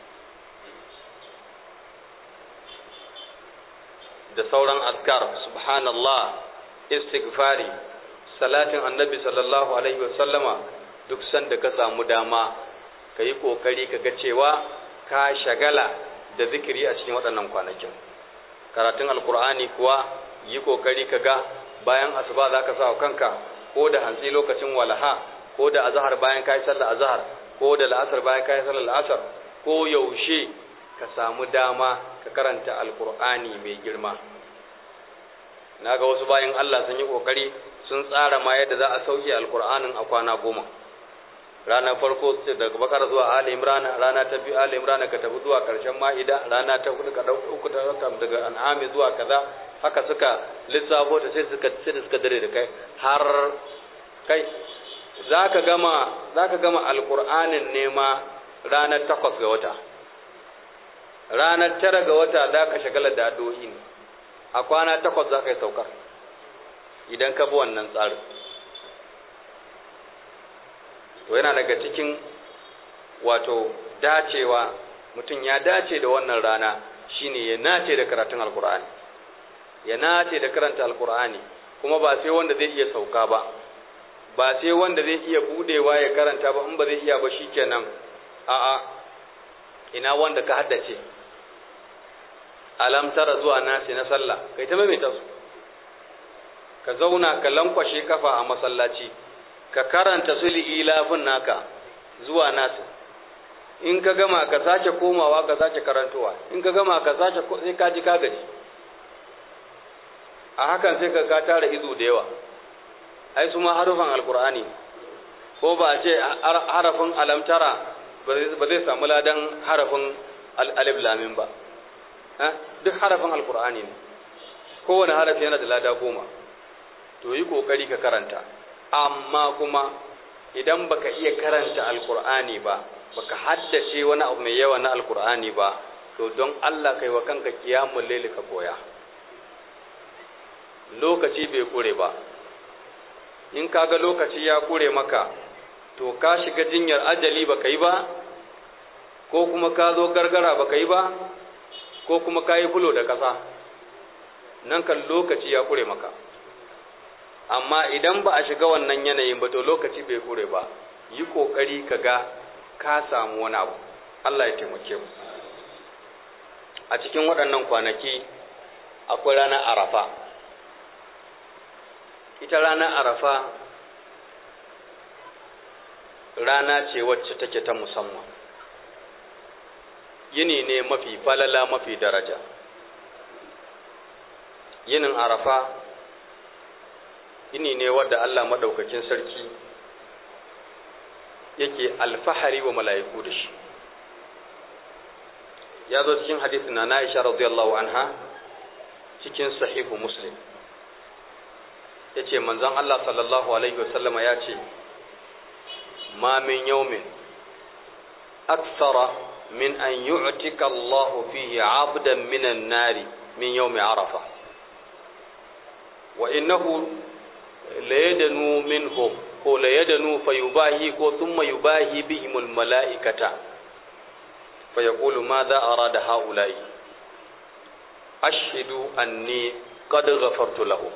Da sauran azkar, subhanallah, istighfari, salatin annabi sallallahu alaihi wasallama, duk sanda ka samu dama kayi kokari kaga cewa ka shagala da zikiri a cikin waɗannan kwanakin. Karatun alkur'ani kuwa yi kokari kaga bayan asuba zaka sa kanka, ko da hantsi lokacin walaha, ko da azhar bayan kai sallar azhar, ko da la'asar bayan kai sallar la'asar, ko yaushe ka samu dama ka karanta alkur'ani mai girma. Naga wasu bayan Allah sun yi kokari sun tsara ma yadda za a sauke alkur'anin a kwana 10. Ranar farko daga Bakara zuwa Ali Imran, rana ta biyu Ali Imran ka tafi zuwa ƙarshen Ma'ida, rana ta hudu ka dauka daga An'am zuwa kaza, haka suka lissafo ta sai suka dare da kai har kai zaka gama alqur'anin ne ma ranar 8 ga wata. Ranar 9 ga wata zaka shagala da addu'o'i ne. A kwana 8 zaka yi saukar idan ka bi wannan tsarin. To yana daga cikin wato dacewa, mutum ya dace da wannan rana shine ya nace da karatun alkur'ani, ya nace da karanta alkur'ani, kuma ba sai wanda zai iya sauka ba, ba sai wanda zai iya budewa ya karanta ba, in ba zai iya ba shikenan. A'a, ina wanda ka haddace alam tara zuwa nasi na sallah, kai ta maimaita su, ka zauna ka lankwashe kafa a masallaci, ka karanta suli ilafin naka zuwa nasu, in ka gama ka sace komawa ka sace karantowa, in ka gama ka sace sai ka ji ka gaji. A hakan sai ka tara izu da yawa. Ai su ma harufan alkur'ani, ko ba ce harafin alamtara ba zai samu ladan harafin alif lam ba. Duk harafin alqur'ani ne, kowane harafi yana da lada 10. To yi kokari ka karanta, amma kuma idan baka iya karanta alqur'ani ba, baka haddace wani abu mai yawa na alqur'ani ba, to don Allah kai wa kanka qiyamul layl ka koya. Lokaci bai kure ba, in kaga lokaci ya kure maka, to ka shiga jinyar ajali baka yi ba, ko kuma ka zo gargara baka yi ba, ko kuma ka yi fulo da ƙasa, nan kan lokaci ya kure maka. Amma idan ba a shiga wannan yanayin ba, to lokaci bai kure ba, yi ƙoƙari ka ga ka samu wani abu. Allah ya taimake mu. A cikin waɗannan kwanaki akwai ranar Arafa. Ita ranar Arafa rana ce wacce take ta musamman, yini ne mafi falala, mafi daraja. Yinin Arafa yini ne wadda Allah madaukakin sarki yake alfahari wa mala'iku da shi. Ya zo cikin hadisin na Aisha radiyallahu anha cikin sahihu Muslim, yace manzon Allah sallallahu alaihi wasallama yace ma min yawmin akthara min an yu'tika Allah fihi 'abdan min an-nari min yawmi Arafah wa innahu la yadnu minhum ko la yadnu fayubahi ko thumma yubahi bihim al-mala'ikata fayaqulu madha arada ha'ula'i ashhadu anni qad ghafartu lahum.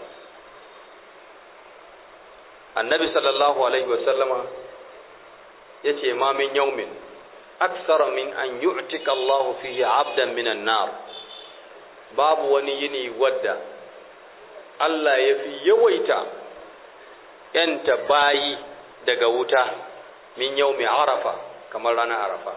Annabi sallallahu alaihi wasallama yace ma min yawmin akthara min an yu'tika Allah fihi 'abdan min an-nar, babu wani yini wadda Allah ya fi yawaita yanta bayi daga wuta min yawmi Arafa kamar ranar Arafa.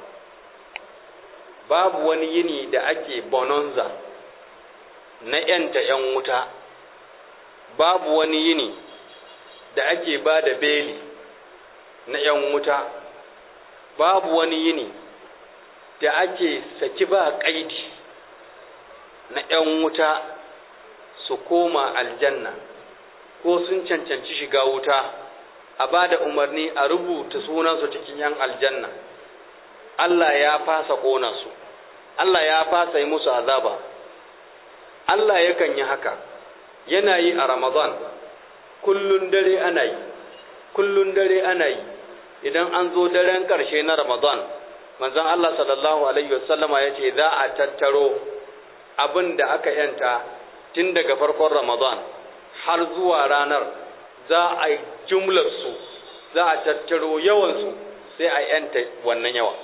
Babu wani yini da ake bonanza na yanta yan wuta, babu wani yini da ake ba da beli na yan wuta, babu wani yini da ake saki ba kaidi na yan wuta su koma aljanna ko sun cancanci shiga wuta, a ba da umarni a rubuta sunansu cikin yan aljanna. Allah ya fasa ƙona su, Allah ya fasa yi musu azaba. Allah yakan yi haka, yana yi a Ramadan, kullun dare ana yi, kullun dare ana yi. Idan an zo daren ƙarshe na Ramadan, manzon Allah sallallahu alaihi wasallama ya ce za a tattaro abin da aka yanta tun daga farkon Ramadan har zuwa ranar, za a yi jumlarsu, za a tattaro yawansu sai a yanta wannan yawa.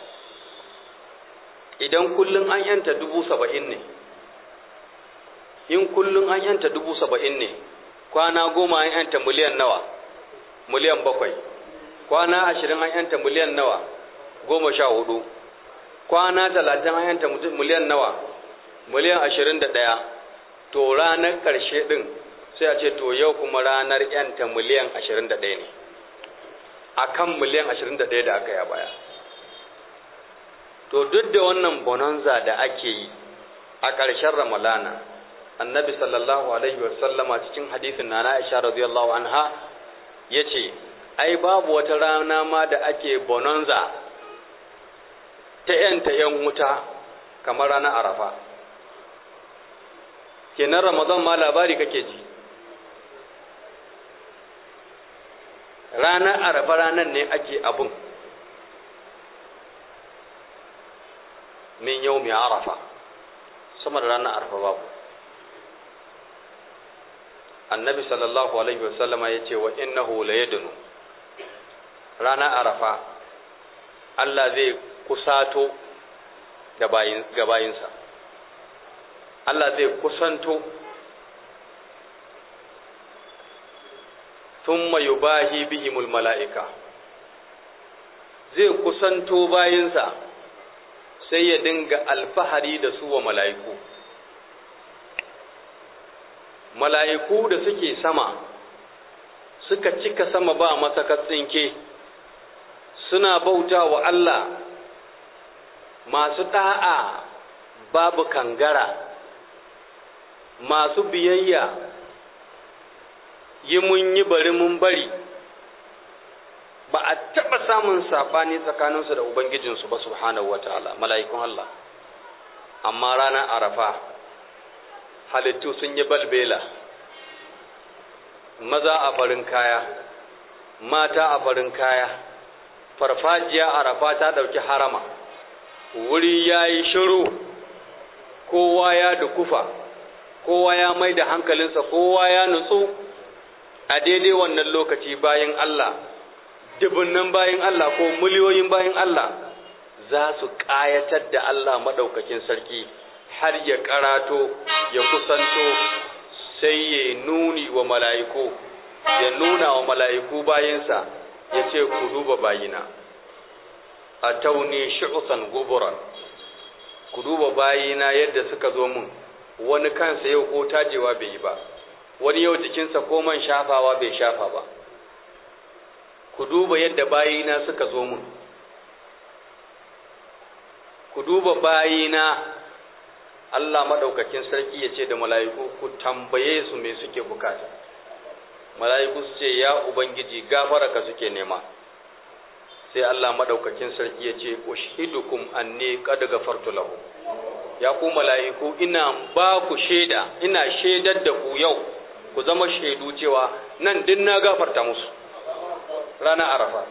Idan kullum an yanta 70,000 ne, in kullum an yanta 70,000 ne, kwana 10 an yanta miliyan nawa? Miliyan 7. Kwana 20 an yanta miliyan nawa? 14. Kwana 30 an yanta miliyan nawa? Miliyan 21. To ranar ƙarshe ɗin sai a ce to yau kuma ranar yanta miliyan 21 ne, akan miliyan 21 da aka yi a baya. To duk da wannan bonanza da ake yi a ƙarshen Ramalana, Annabi sallallahu alaihi wasallama cikin hadisin na Aisha radiyallahu anha yace ai babu wata rana ma da ake bonanza ta yanta yan wuta kamar ranar Arafa. Kenan Ramadan ma labari kake ji, ranar Arafa ranar ne ake abun. Min yawmi Arafa, sama da ranar Arafa babu. Annabi sallallahu alaihi wasallama yace wa innahu la yadnu, ranar Arafa Allah zai kusato da bayinsa, Allah zai kusanto, thumma yubahi bihimul mala'ika, zai kusanto bayinsa sai ya dinga alfahari da su wa mala'iku. Mala'iku da suke sama, suka cika sama ba masakar tsinke, suna bauta wa Allah masu da'a babu kangara, masu biyayya yi mun yi bari mun bari, ba a taɓa samun saɓani tsakaninsu da Ubangijinsu ba subhanahu wataala, mala'ikun Allah. Amma ranar Arafa halittu sun yi balbela, maza a farin kaya, mata a farin kaya, farfajiya Arafa ta ɗauki harama, wuri ya yi shiru, kowa ya dukufa, kowa ya mai da hankalinsa, kowa ya nutsu. A daidai wannan lokaci bayan Allah, dubunnan bayan Allah ko miliyoyin bayan Allah za su ƙayatar da Allah maɗaukakin sarki har ya karato ya kusanto, sai ya nuni wa mala'iku, ya nuna wa mala'iku bayansa, ya ce ku duba bayina, a tauni shi'usan guburan, ku duba bayina yadda suka zo mun, wani kansa yau ko tajewa bai yi ba, wani yau jikinsa ko man shafawa bai shafa ba. Ku duba yadda bayina suka zo mun, ku duba bayina. Allah madaukakin sarki ya ce da mala'iku, ku tambaye su me suke bukata. Mala'iku su ce, ya Ubangiji gafararka suke nema. Sai Allah madaukakin sarki ya ce, ushidukum anni qad ghafartu lahu. Ya ku mala'iku, ina ba ku shaida, ina shaidar da ku yau, ku zama shaidu cewa nan din na gafarta musu. Ranar Arafa,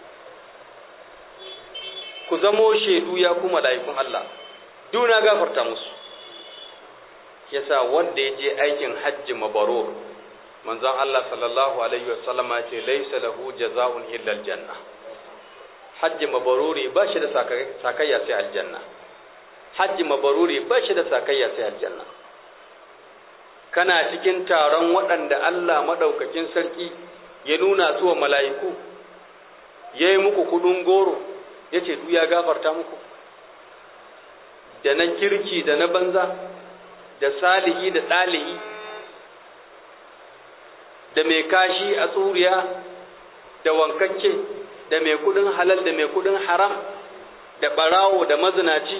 ku zamo shaidu ya ku mala'ikun Allah, duna gafarta musu. Yasa wanda ya je aikin hajji mabarur, manzon Allah sallallahu alaihi wasallam ya ce laysa lahu jazaa'un illa aljanna. Hajji mabaruri ba shi da sakayya sai aljanna. Hajji mabaruri ba shi da sakayya sai aljanna. Kana cikin taron waɗanda Allah madaukakin sarki ya nuna su wa mala'iku, yayi muku kudin goro, yace duk ya gafarta muku, da na kirki da na banza, da salihi da ɗalihi, da mai kashi a tsuriya da wankakke, da mai kudin halal da mai kudin haram, da ɓarawo da mazinaci,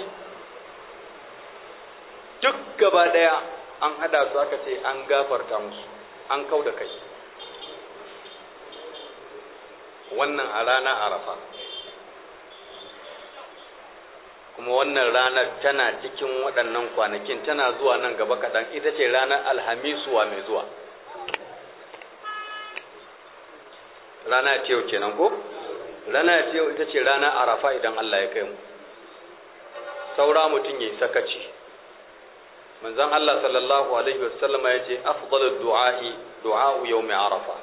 duk gaba ɗaya an hada su aka ce an gafarta musu, an kau da kai. Wannan a ranar Arafa. Kuma wannan ranar tana cikin waɗannan kwanakin, tana zuwa nan gaba kaɗan, ita ce ranar Alhamisuwa mai zuwa. Rana ce yau kenan ko? Rana ce yau ita ce ranar Arafa idan Allah ya kai mu. Saura mutum yayi sakaci. Manzon Allah sallallahu alaihi wasallam ya ce afdalud du'a'i du'a'u yawmi Arafa.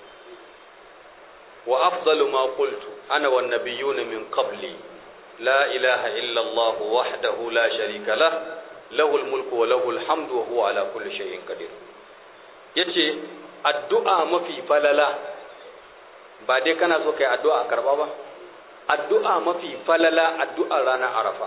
Wa afdalu ma qultu ana wan nabiyyuna min qabli la ilaha illa Allah wahdahu la sharika lah lahul mulku wa lahul hamdu wa huwa ala kulli shay'in qadir. Yace addu'a mafi falala, ba dai kana so kai addu'a karba ba, addu'a mafi falala addu'a ranar Arafa.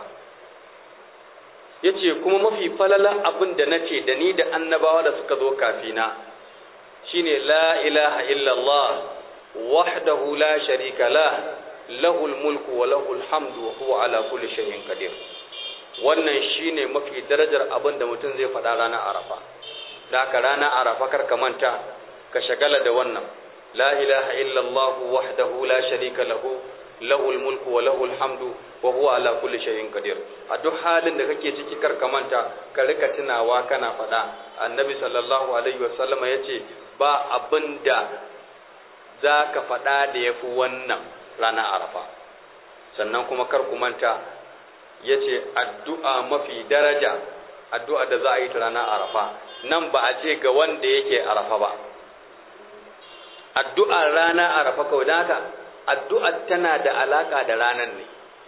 Yace kuma mafi falala abin da nace da ni da annabawa da suka zo kafina shine la ilaha illa Allah wahdahu la sharika lah lahul mulku wa lahul hamdu wa huwa ala kulli shay'in qadir. Wannan shine mafi darajar abin da mutum zai faɗa ranar Arafa. Da haka ranar Arafa kar ka manta ka shagala da wannan la ilaha illa Allah wahdahu la sharika lahu lahul mulku wa lahul hamdu wa huwa ala kulli shay'in qadir. A duk halin da kake ciki kar ka manta ka rika tunawa kana faɗa. Annabi sallallahu alaihi wasallam yace ba abinda za ka faɗa da ya fi wannan ranar Arafa. Sannan kuma kar ku manta ya ce addu'a mafi daraja, addu'a da za a yi ta ranar Arafa, nan ba a ce ga wanda yake Arafa ba. Addu'a ranar Arafa kawai, da haka addu'a tana da alaƙa da ranar ne.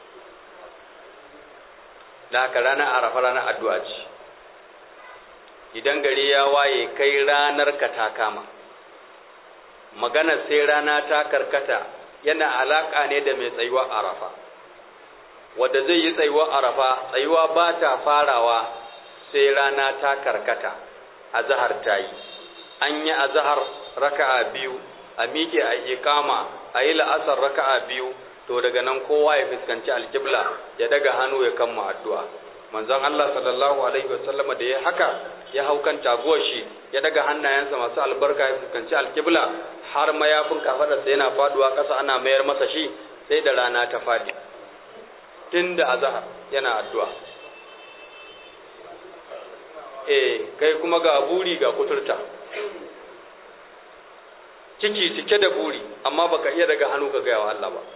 Da haka ranar Arafa ranar addu'a ce. Idan gari ya waye kai ranar ka ta kama. Magana sai rana ta karkata yana alaƙa ne da mai tsayuwa Arafa. Wanda zai yi tsayuwa Arafa, tsayuwa ba ta farawa sai rana ta karkata, azhar ta yi. An yi azhar raka'a biyu, a miƙe a iqama, a yi la'asar raka'a biyu, to daga nan kowa ya fuskanci alkibla ya daga hannu ya kama addu'a. Manzon Allah sallallahu alaihi wasallama da ya haka ya hau kan taguwar shi ya daga hannayensa masu albarka ya fuskanci alkibla har mayafin kafadarsa yana faduwa ƙasa ana mayar masa shi sai da rana ta fadi tun da azhar yana addu'a. Kai kuma ga buri ga kuturta, ciki cike da buri amma baka iya daga hannu ka gaya wa Allah ba,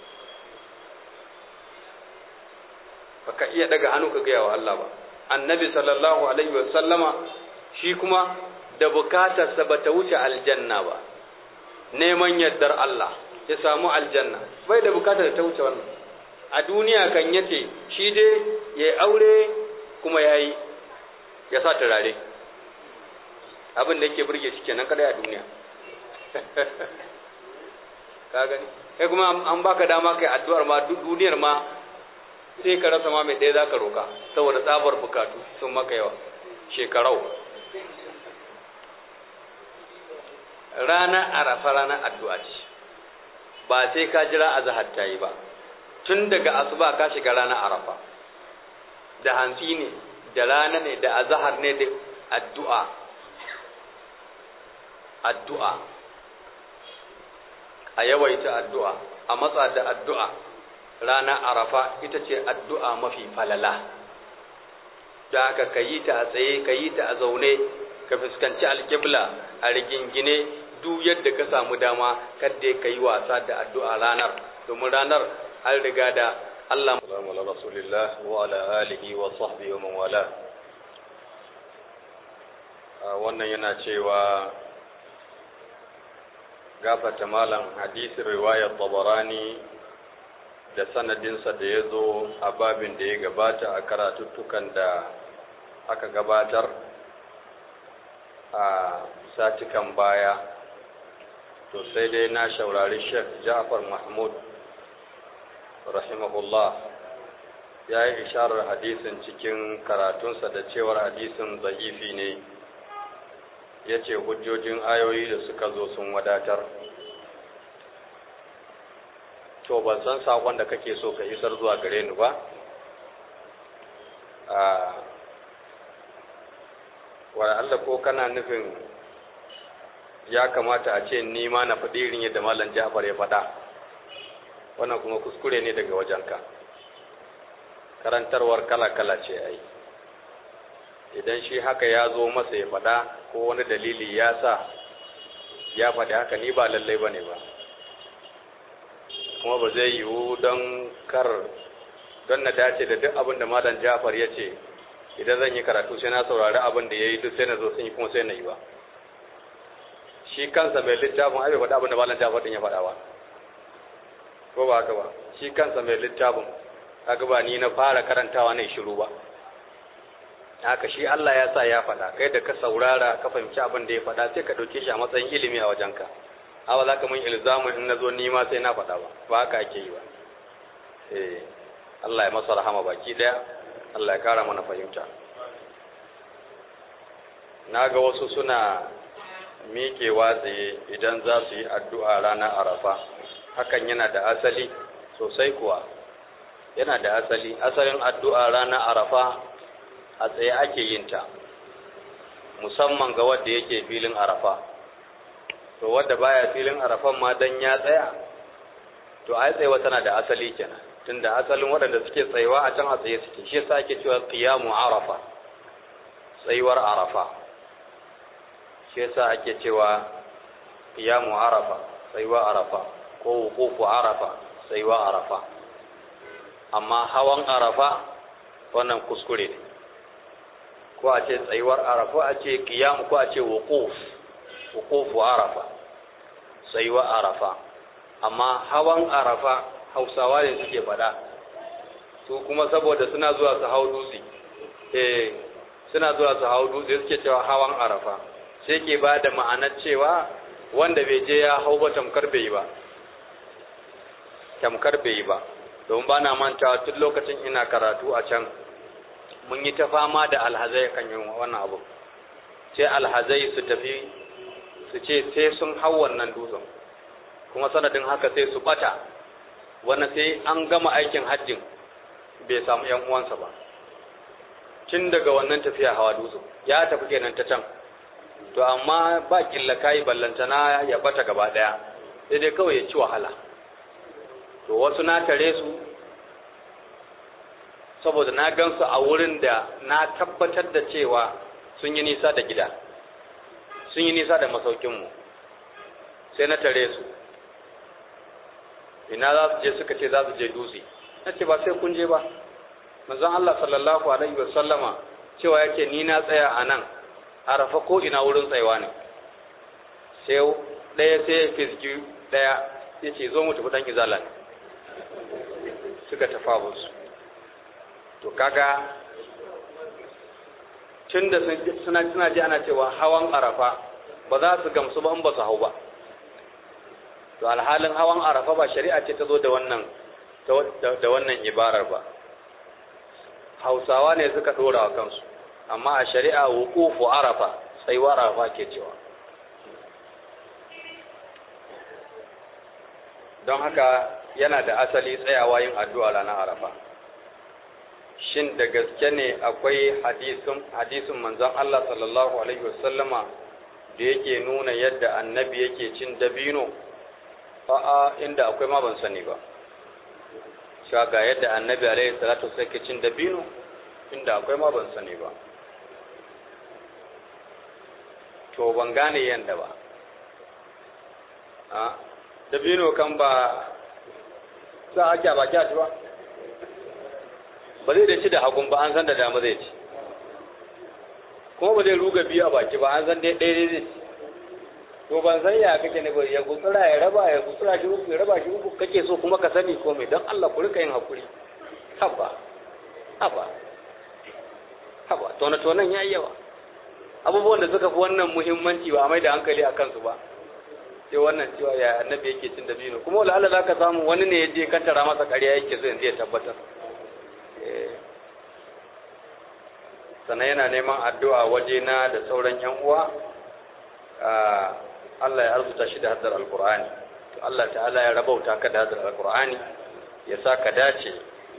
baka iya daga hannu ka gaya wa Allah ba. Annabi sallallahu alaihi wasallama shi kuma da bukatarsa bata wuce aljanna ba, neman yardar Allah ya samu aljanna, bai da bukatar ta wuce wannan. A duniya kan yace shi dai yayi aure kuma yayi ya sa turare, abin da yake burge shi kenan kada a duniya. Ka gani kai kuma an baka dama kai addu'ar ma duk duniyar ma sai ka rasa ma mai ɗaya za ka roka saboda tsabar bukatu sun maka yawa shekarau. Ranar arafa ranar addu'a ce, ba sai ka jira azhar ta yi ba, tun daga asuba ka shiga ranar arafa, da hantsi ne da rana ne da azhar ne da addu'a. Addu'a a yawaita addu'a, a matsa da addu'a. Ranar arafa ita ce addu'a mafi falala, da haka ka yi ta a tsaye, ka yi ta a zaune, ka fuskanci alƙibla a rigingine, duk yadda ka samu dama kadda ka yi wasa da addu'a ranar, domin ranar an riga da Allah. Salamu ala Rasulillah wa ala alihi wa sahbihi wa man wala. Wannan yana cewa gafata malam, hadisin riwayar Tabarani da sanadinsa da ya zo a babin da ya gabata a karatuttukan da aka gabatar a satikan baya, to sai dai na shaurari Sheikh Ja'far Mahmud rahimahullah ya yi isharar hadisin cikin karatunsa da cewar hadisin zahifi ne, ya ce hujjojin ayoyi da suka zo sun wadatar. To ban san sakon da kake so ka isar zuwa gare ni ba, wa Allah ko kana nufin ya kamata a ce ni ma na faɗi irin yadda Malam Ja'far ya faɗa, wannan kuma kuskure ne daga wajenka. Karantarwar kala-kala ce ai, idan shi haka ya zo masa ya faɗa ko wani dalili ya sa ya faɗi haka, ni ba lallai ba ne ba, kuma ba zai yiwu don na dace da duk abin da Malam Ja'far ya ce, idan zan yi karatu sai na saurari abin da ya yi duk sai na zo sun yi kuma sai na yi ba. Shi kansa mai littafin ai bai faɗa abin da Malam Ja'far din ya faɗa ba, ko ba haka ba? Shi kansa mai littafin kaga ba ni na fara karantawa ne shiru ba, haka shi Allah ya sa ya faɗa, kai da ka saurara ka fahimci abin da ya faɗa sai ka ɗauke shi a matsayin ilimi a wajenka. Awa za ka mun ilzamin in na zo ni ma sai na faɗa ba haka ake yi ba. Allah ya masa rahama baki ɗaya, Allah ya kara mana fahimta. Na ga wasu suna miƙewa tsaye idan za su yi addu'a ranar Arafa, hakan yana da asali sosai kuwa, yana da asali. Asalin addu'a ranar Arafa a tsaye ake yin ta, musamman ga wanda yake filin Arafa. To wanda baya filin Arafan ma dan ya tsaya, to ai tsayewa tana da asali kenan, tunda asalin waɗanda suke tsayewa a can a tsaye suke. Shi yasa ake cewa qiyamu Arafa, tsayuwar Arafa. Shi yasa ake cewa qiyamu Arafa, tsayuwar Arafa, ko wuqufu Arafa, tsayuwar Arafa. Amma hawan Arafa wannan kuskure ne, ko a ce tsayuwar Arafa, a ce qiyam, ko a ce wuqufu Arafa, tsayuwar Arafa. Amma hawan Arafa Hausawa ne suke faɗa, su kuma saboda suna zuwa su hau dutse, suna zuwa su hau dutse suke cewa hawan Arafa, sai ke ba da ma'anar cewa wanda bai je ya hau ba tamkar bai yi ba, tamkar bai yi ba. Don ba na mantawa tun lokacin ina karatu a can, mun yi ta fama da alhazai kan yin wannan abu, sai alhazai su tafi su ce sai sun hau wannan dutsen, kuma sanadin haka sai su bata, wani sai an gama aikin hajjin bai samu ‘yan uwansa ba, tun daga wannan tafiya hawa dutse ya tafi kenan ta can, to amma ba killa kayi ballantana ya bata gaba ɗaya, sai dai kawai ya ci wahala. To wasu na tare su saboda na gansu a wurin da na tabbatar da cewa sun yi nisa da gida, sun yi nisa da masaukinmu, sai na tare su. Ina za su je? Suka ce za su je dutse. Na ce ba sai kun je ba, manzon Allah sallallahu alaihi wa sallama cewa yake ni na tsaya a nan, Arafa ko ina wurin tsayawa ne. Sai ɗaya sai ya fizgi ɗaya ya ce zo mu tafi ɗan izala ne. Suka tafa musu. To kaga tun da suna ji ana cewa hawan Arafa ba za su gamsu ba in ba su hau ba. To alhalin hawan Arafa ba shari'a ce ta zo da wannan ibarar ba. Hausawa ne suka dora wa kansu, amma a shari'a wuqufu Arafa, tsayuwar Arafa ke cewa. Don haka yana da asali tsayawa yin addu'a ranar Arafa. Shin da gaske ne akwai hadisin manzon Allah sallallahu alaihi wasallama da yake nuna yadda annabi yake cin dabino? A'a, inda akwai ma ban sani ba. Cewa ga yadda annabi alaihi salatu wasallam yake cin dabino, inda akwai ma ban sani ba. To ban gane yanda ba. Dabino kan ba za a kya ba kya ci ba. Ba zai da ci da hagun ba, an san da dama zai ci. Kuma ba zai ruga biyu a baki ba, an san dai ɗaya zai ci. To ban san ya kake ne ba, ya gutsura ya raba, ya gutsura shi uku, ya raba shi uku, kake so kuma ka sani ko mai, don Allah ku rika yin hakuri. Haba tonan ya yi yawa. Abubuwan da suka fi wannan muhimmanci ba a mai da hankali a kansu ba. Sai wannan cewa ya annabi yake cin dabino, kuma wala Allah za ka samu wani ne ya je kantara masa ƙarya yake so yanzu ya tabbatar. Sannan yana neman addu'a wajena da sauran ‘yan uwa, Allah ya arzuta shi da haddar Alƙur'ani. Allah ta'ala ya rabauta ka da haddar Alƙur'ani, ya sa ka dace.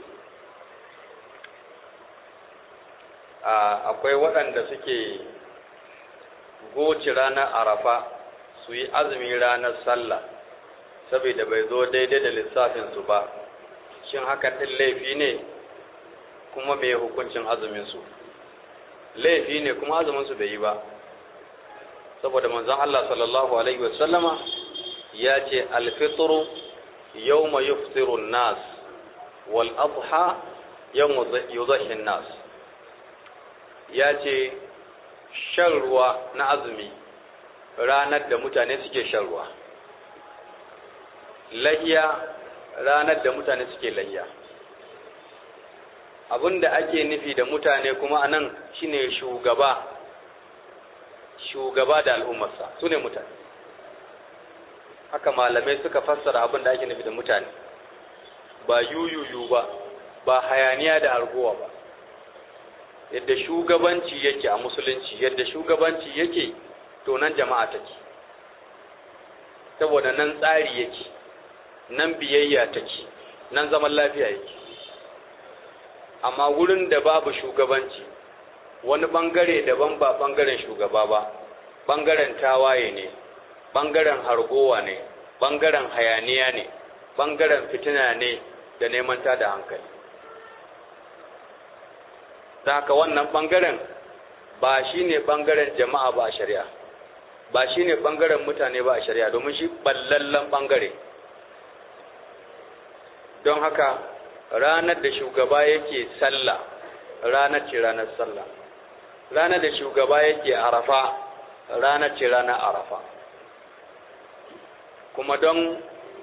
Akwai waɗanda suke goci ranar Arafa su yi azumi ranar sallah, saboda bai zo daidai da lissafinsu ba. Shin hakan ɗin laifi ne? Kuma me hukuncin azuminsu? Laifi ne kuma azuminsu bai yi ba, saboda manzon Allah sallallahu alaihi wasallama ya ce alfitru yawma yuftiru an-nas wal adha yawma yudhi an-nas. Ya ce shan ruwa na azumi ranar da mutane suke shan ruwa, lahiya ranar da mutane suke lahiya. Abinda ake nufi da mutane kuma anan shine shugaba da al'ummarsa, su ne mutane. Haka malamai suka fassara abinda ake nufi da mutane, ba yuyuyu ba hayaniya da argowa ba. Yadda shugabanci yake a musulunci, yadda shugabanci yake to nan jama'a take, saboda nan tsari yake, nan biyayya take, nan zaman lafiya yake. Amma wurin da babu shugabanci, wani bangare daban ba bangaren shugaba ba, bangaren tawaye ne, bangaren hargowa ne, bangaren hayaniya ne, bangaren fitina ne da neman tada hankali. Haka wannan bangaren ba shine bangaren jama'a ba a shari'a, ba shine bangaren mutane ba a shari'a, domin shi ballallen bangare. Don haka ranar da shugaba yake sallah ranar ce ranar sallah, ranar da shugaba yake arafa ranar ce ranar arafa. Kuma don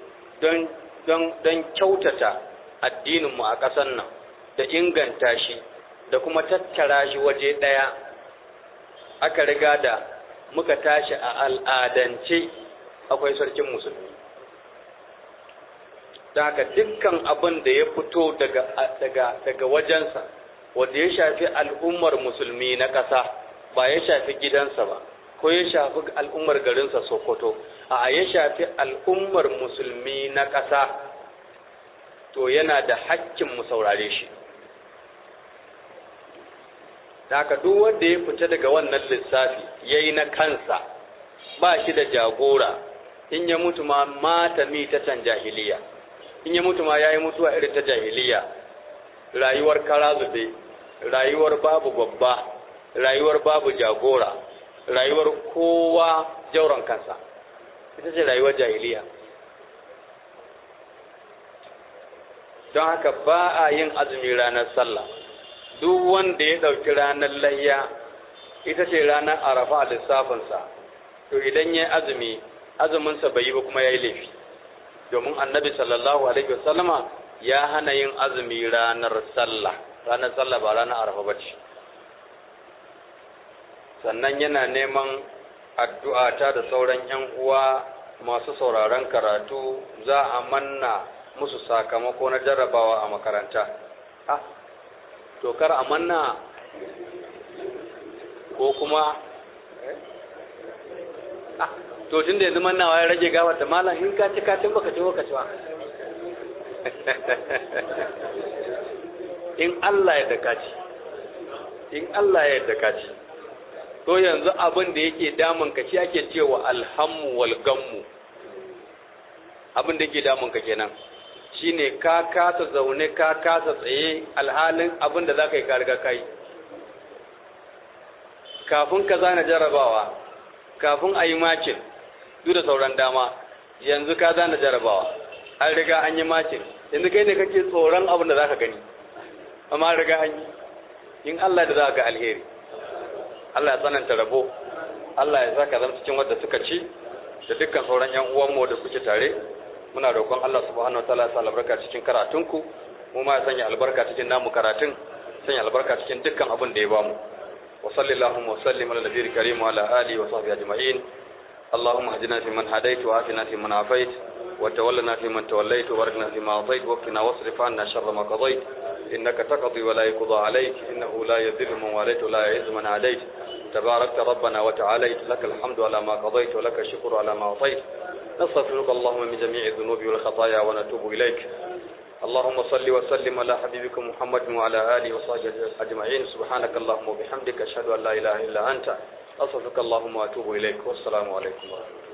kyautata addininmu a ƙasar nan da inganta shi da kuma tattara shi waje ɗaya, aka riga da muka tashi a al'adance akwai sarkin musulmi. Da haka dukkan abin da ya fito daga wajensa wanda ya shafi al'ummar musulmi na ƙasa, ba ya shafi gidansa ba ko ya shafi al'ummar garinsa Sokoto, a ya shafi al'ummar musulmi na ƙasa, to yana da hakkin mu saurare shi. Da haka duk wanda ya fita daga wannan lissafi yayi na kansa ba shi da jagora, in ya mutu ma mata mitatan jahiliya, in ya mutu ma yayi mutuwa irin ta jahiliya, rayuwar kara zube, rayuwar babu babba, rayuwar babu jagora, rayuwar kowa jauron kansa, ita ce rayuwar jahiliya. Don haka ba a yin azumi ranar sallah. Duk wanda ya ɗauki ranar layya ita ce ranar arafa a lissafinsa, to idan ya azumi, azuminsa bai yi ba kuma ya yi laifi, domin annabi sallallahu alaihi wasallama ya hana yin azumi ranar sallah ba ranar arafa ba ce. Sannan yana neman addu'a ta da sauran 'yan uwa masu sauraron karatu, za a manna musu sakamako na jarrabawa a makaranta. To kar a manna ko kuma to tun da yanzu mannawa ya rage gawar da malam, in ka ci katin baka ci baka ci ba. In Allah ya daka ci, in Allah ya daka ci. To yanzu abin da yake damun ka shi ake cewa alhammu wal gammu. Abin da yake damun ka kenan shine ka kasa zaune, ka kasa tsaye, alhalin abin da zaka yi ka riga kai. Kafin ka zana jarabawa, kafin a yi makin, duk da sauran dama, yanzu ka zana jarabawa, an riga an yi makin, yanzu kai ne kake tsoron abin da zaka gani, amma riga an yi. In Allah da za ga alheri, Allah ya tsananta rabo, Allah ya saka zama cikin wadda suka ci, da dukkan sauran 'yan uwanmu da kuke tare. Muna roƙon Allah subhanahu wataala ya sa albarka cikin karatunku, mu ma ya sanya albarka cikin namu karatun, sanya albarka cikin dukkan abin da ya bamu. Wa sallallahu wa sallim ala nabiyil karim wa ala alihi wa sahbihi ajma'in. Allahumma hdina fi man hadayt wa afina fi man afayt wa tawallana fi man tawallayt wa barik lana fi ma atayt wa qina wasrif 'anna sharra ma qadayt. Innaka taqdi wa la yuqda 'alayk, innahu la yadhillu man walayt wa la yu'izzu man adayt. تباركت ربنا وتعاليت، لك الحمد على ما قضيت ولك الشكر على ما أعطيت. نستغفرك اللهم من جميع الذنوب والخطايا ونتوب إليك. اللهم صل وسلم على حبيبك محمد وعلى آله وصحبه أجمعين. سبحانك اللهم وبحمدك أشهد أن لا إله إلا أنت، أستغفرك اللهم وأتوب إليك. والسلام عليكم ورحمة الله.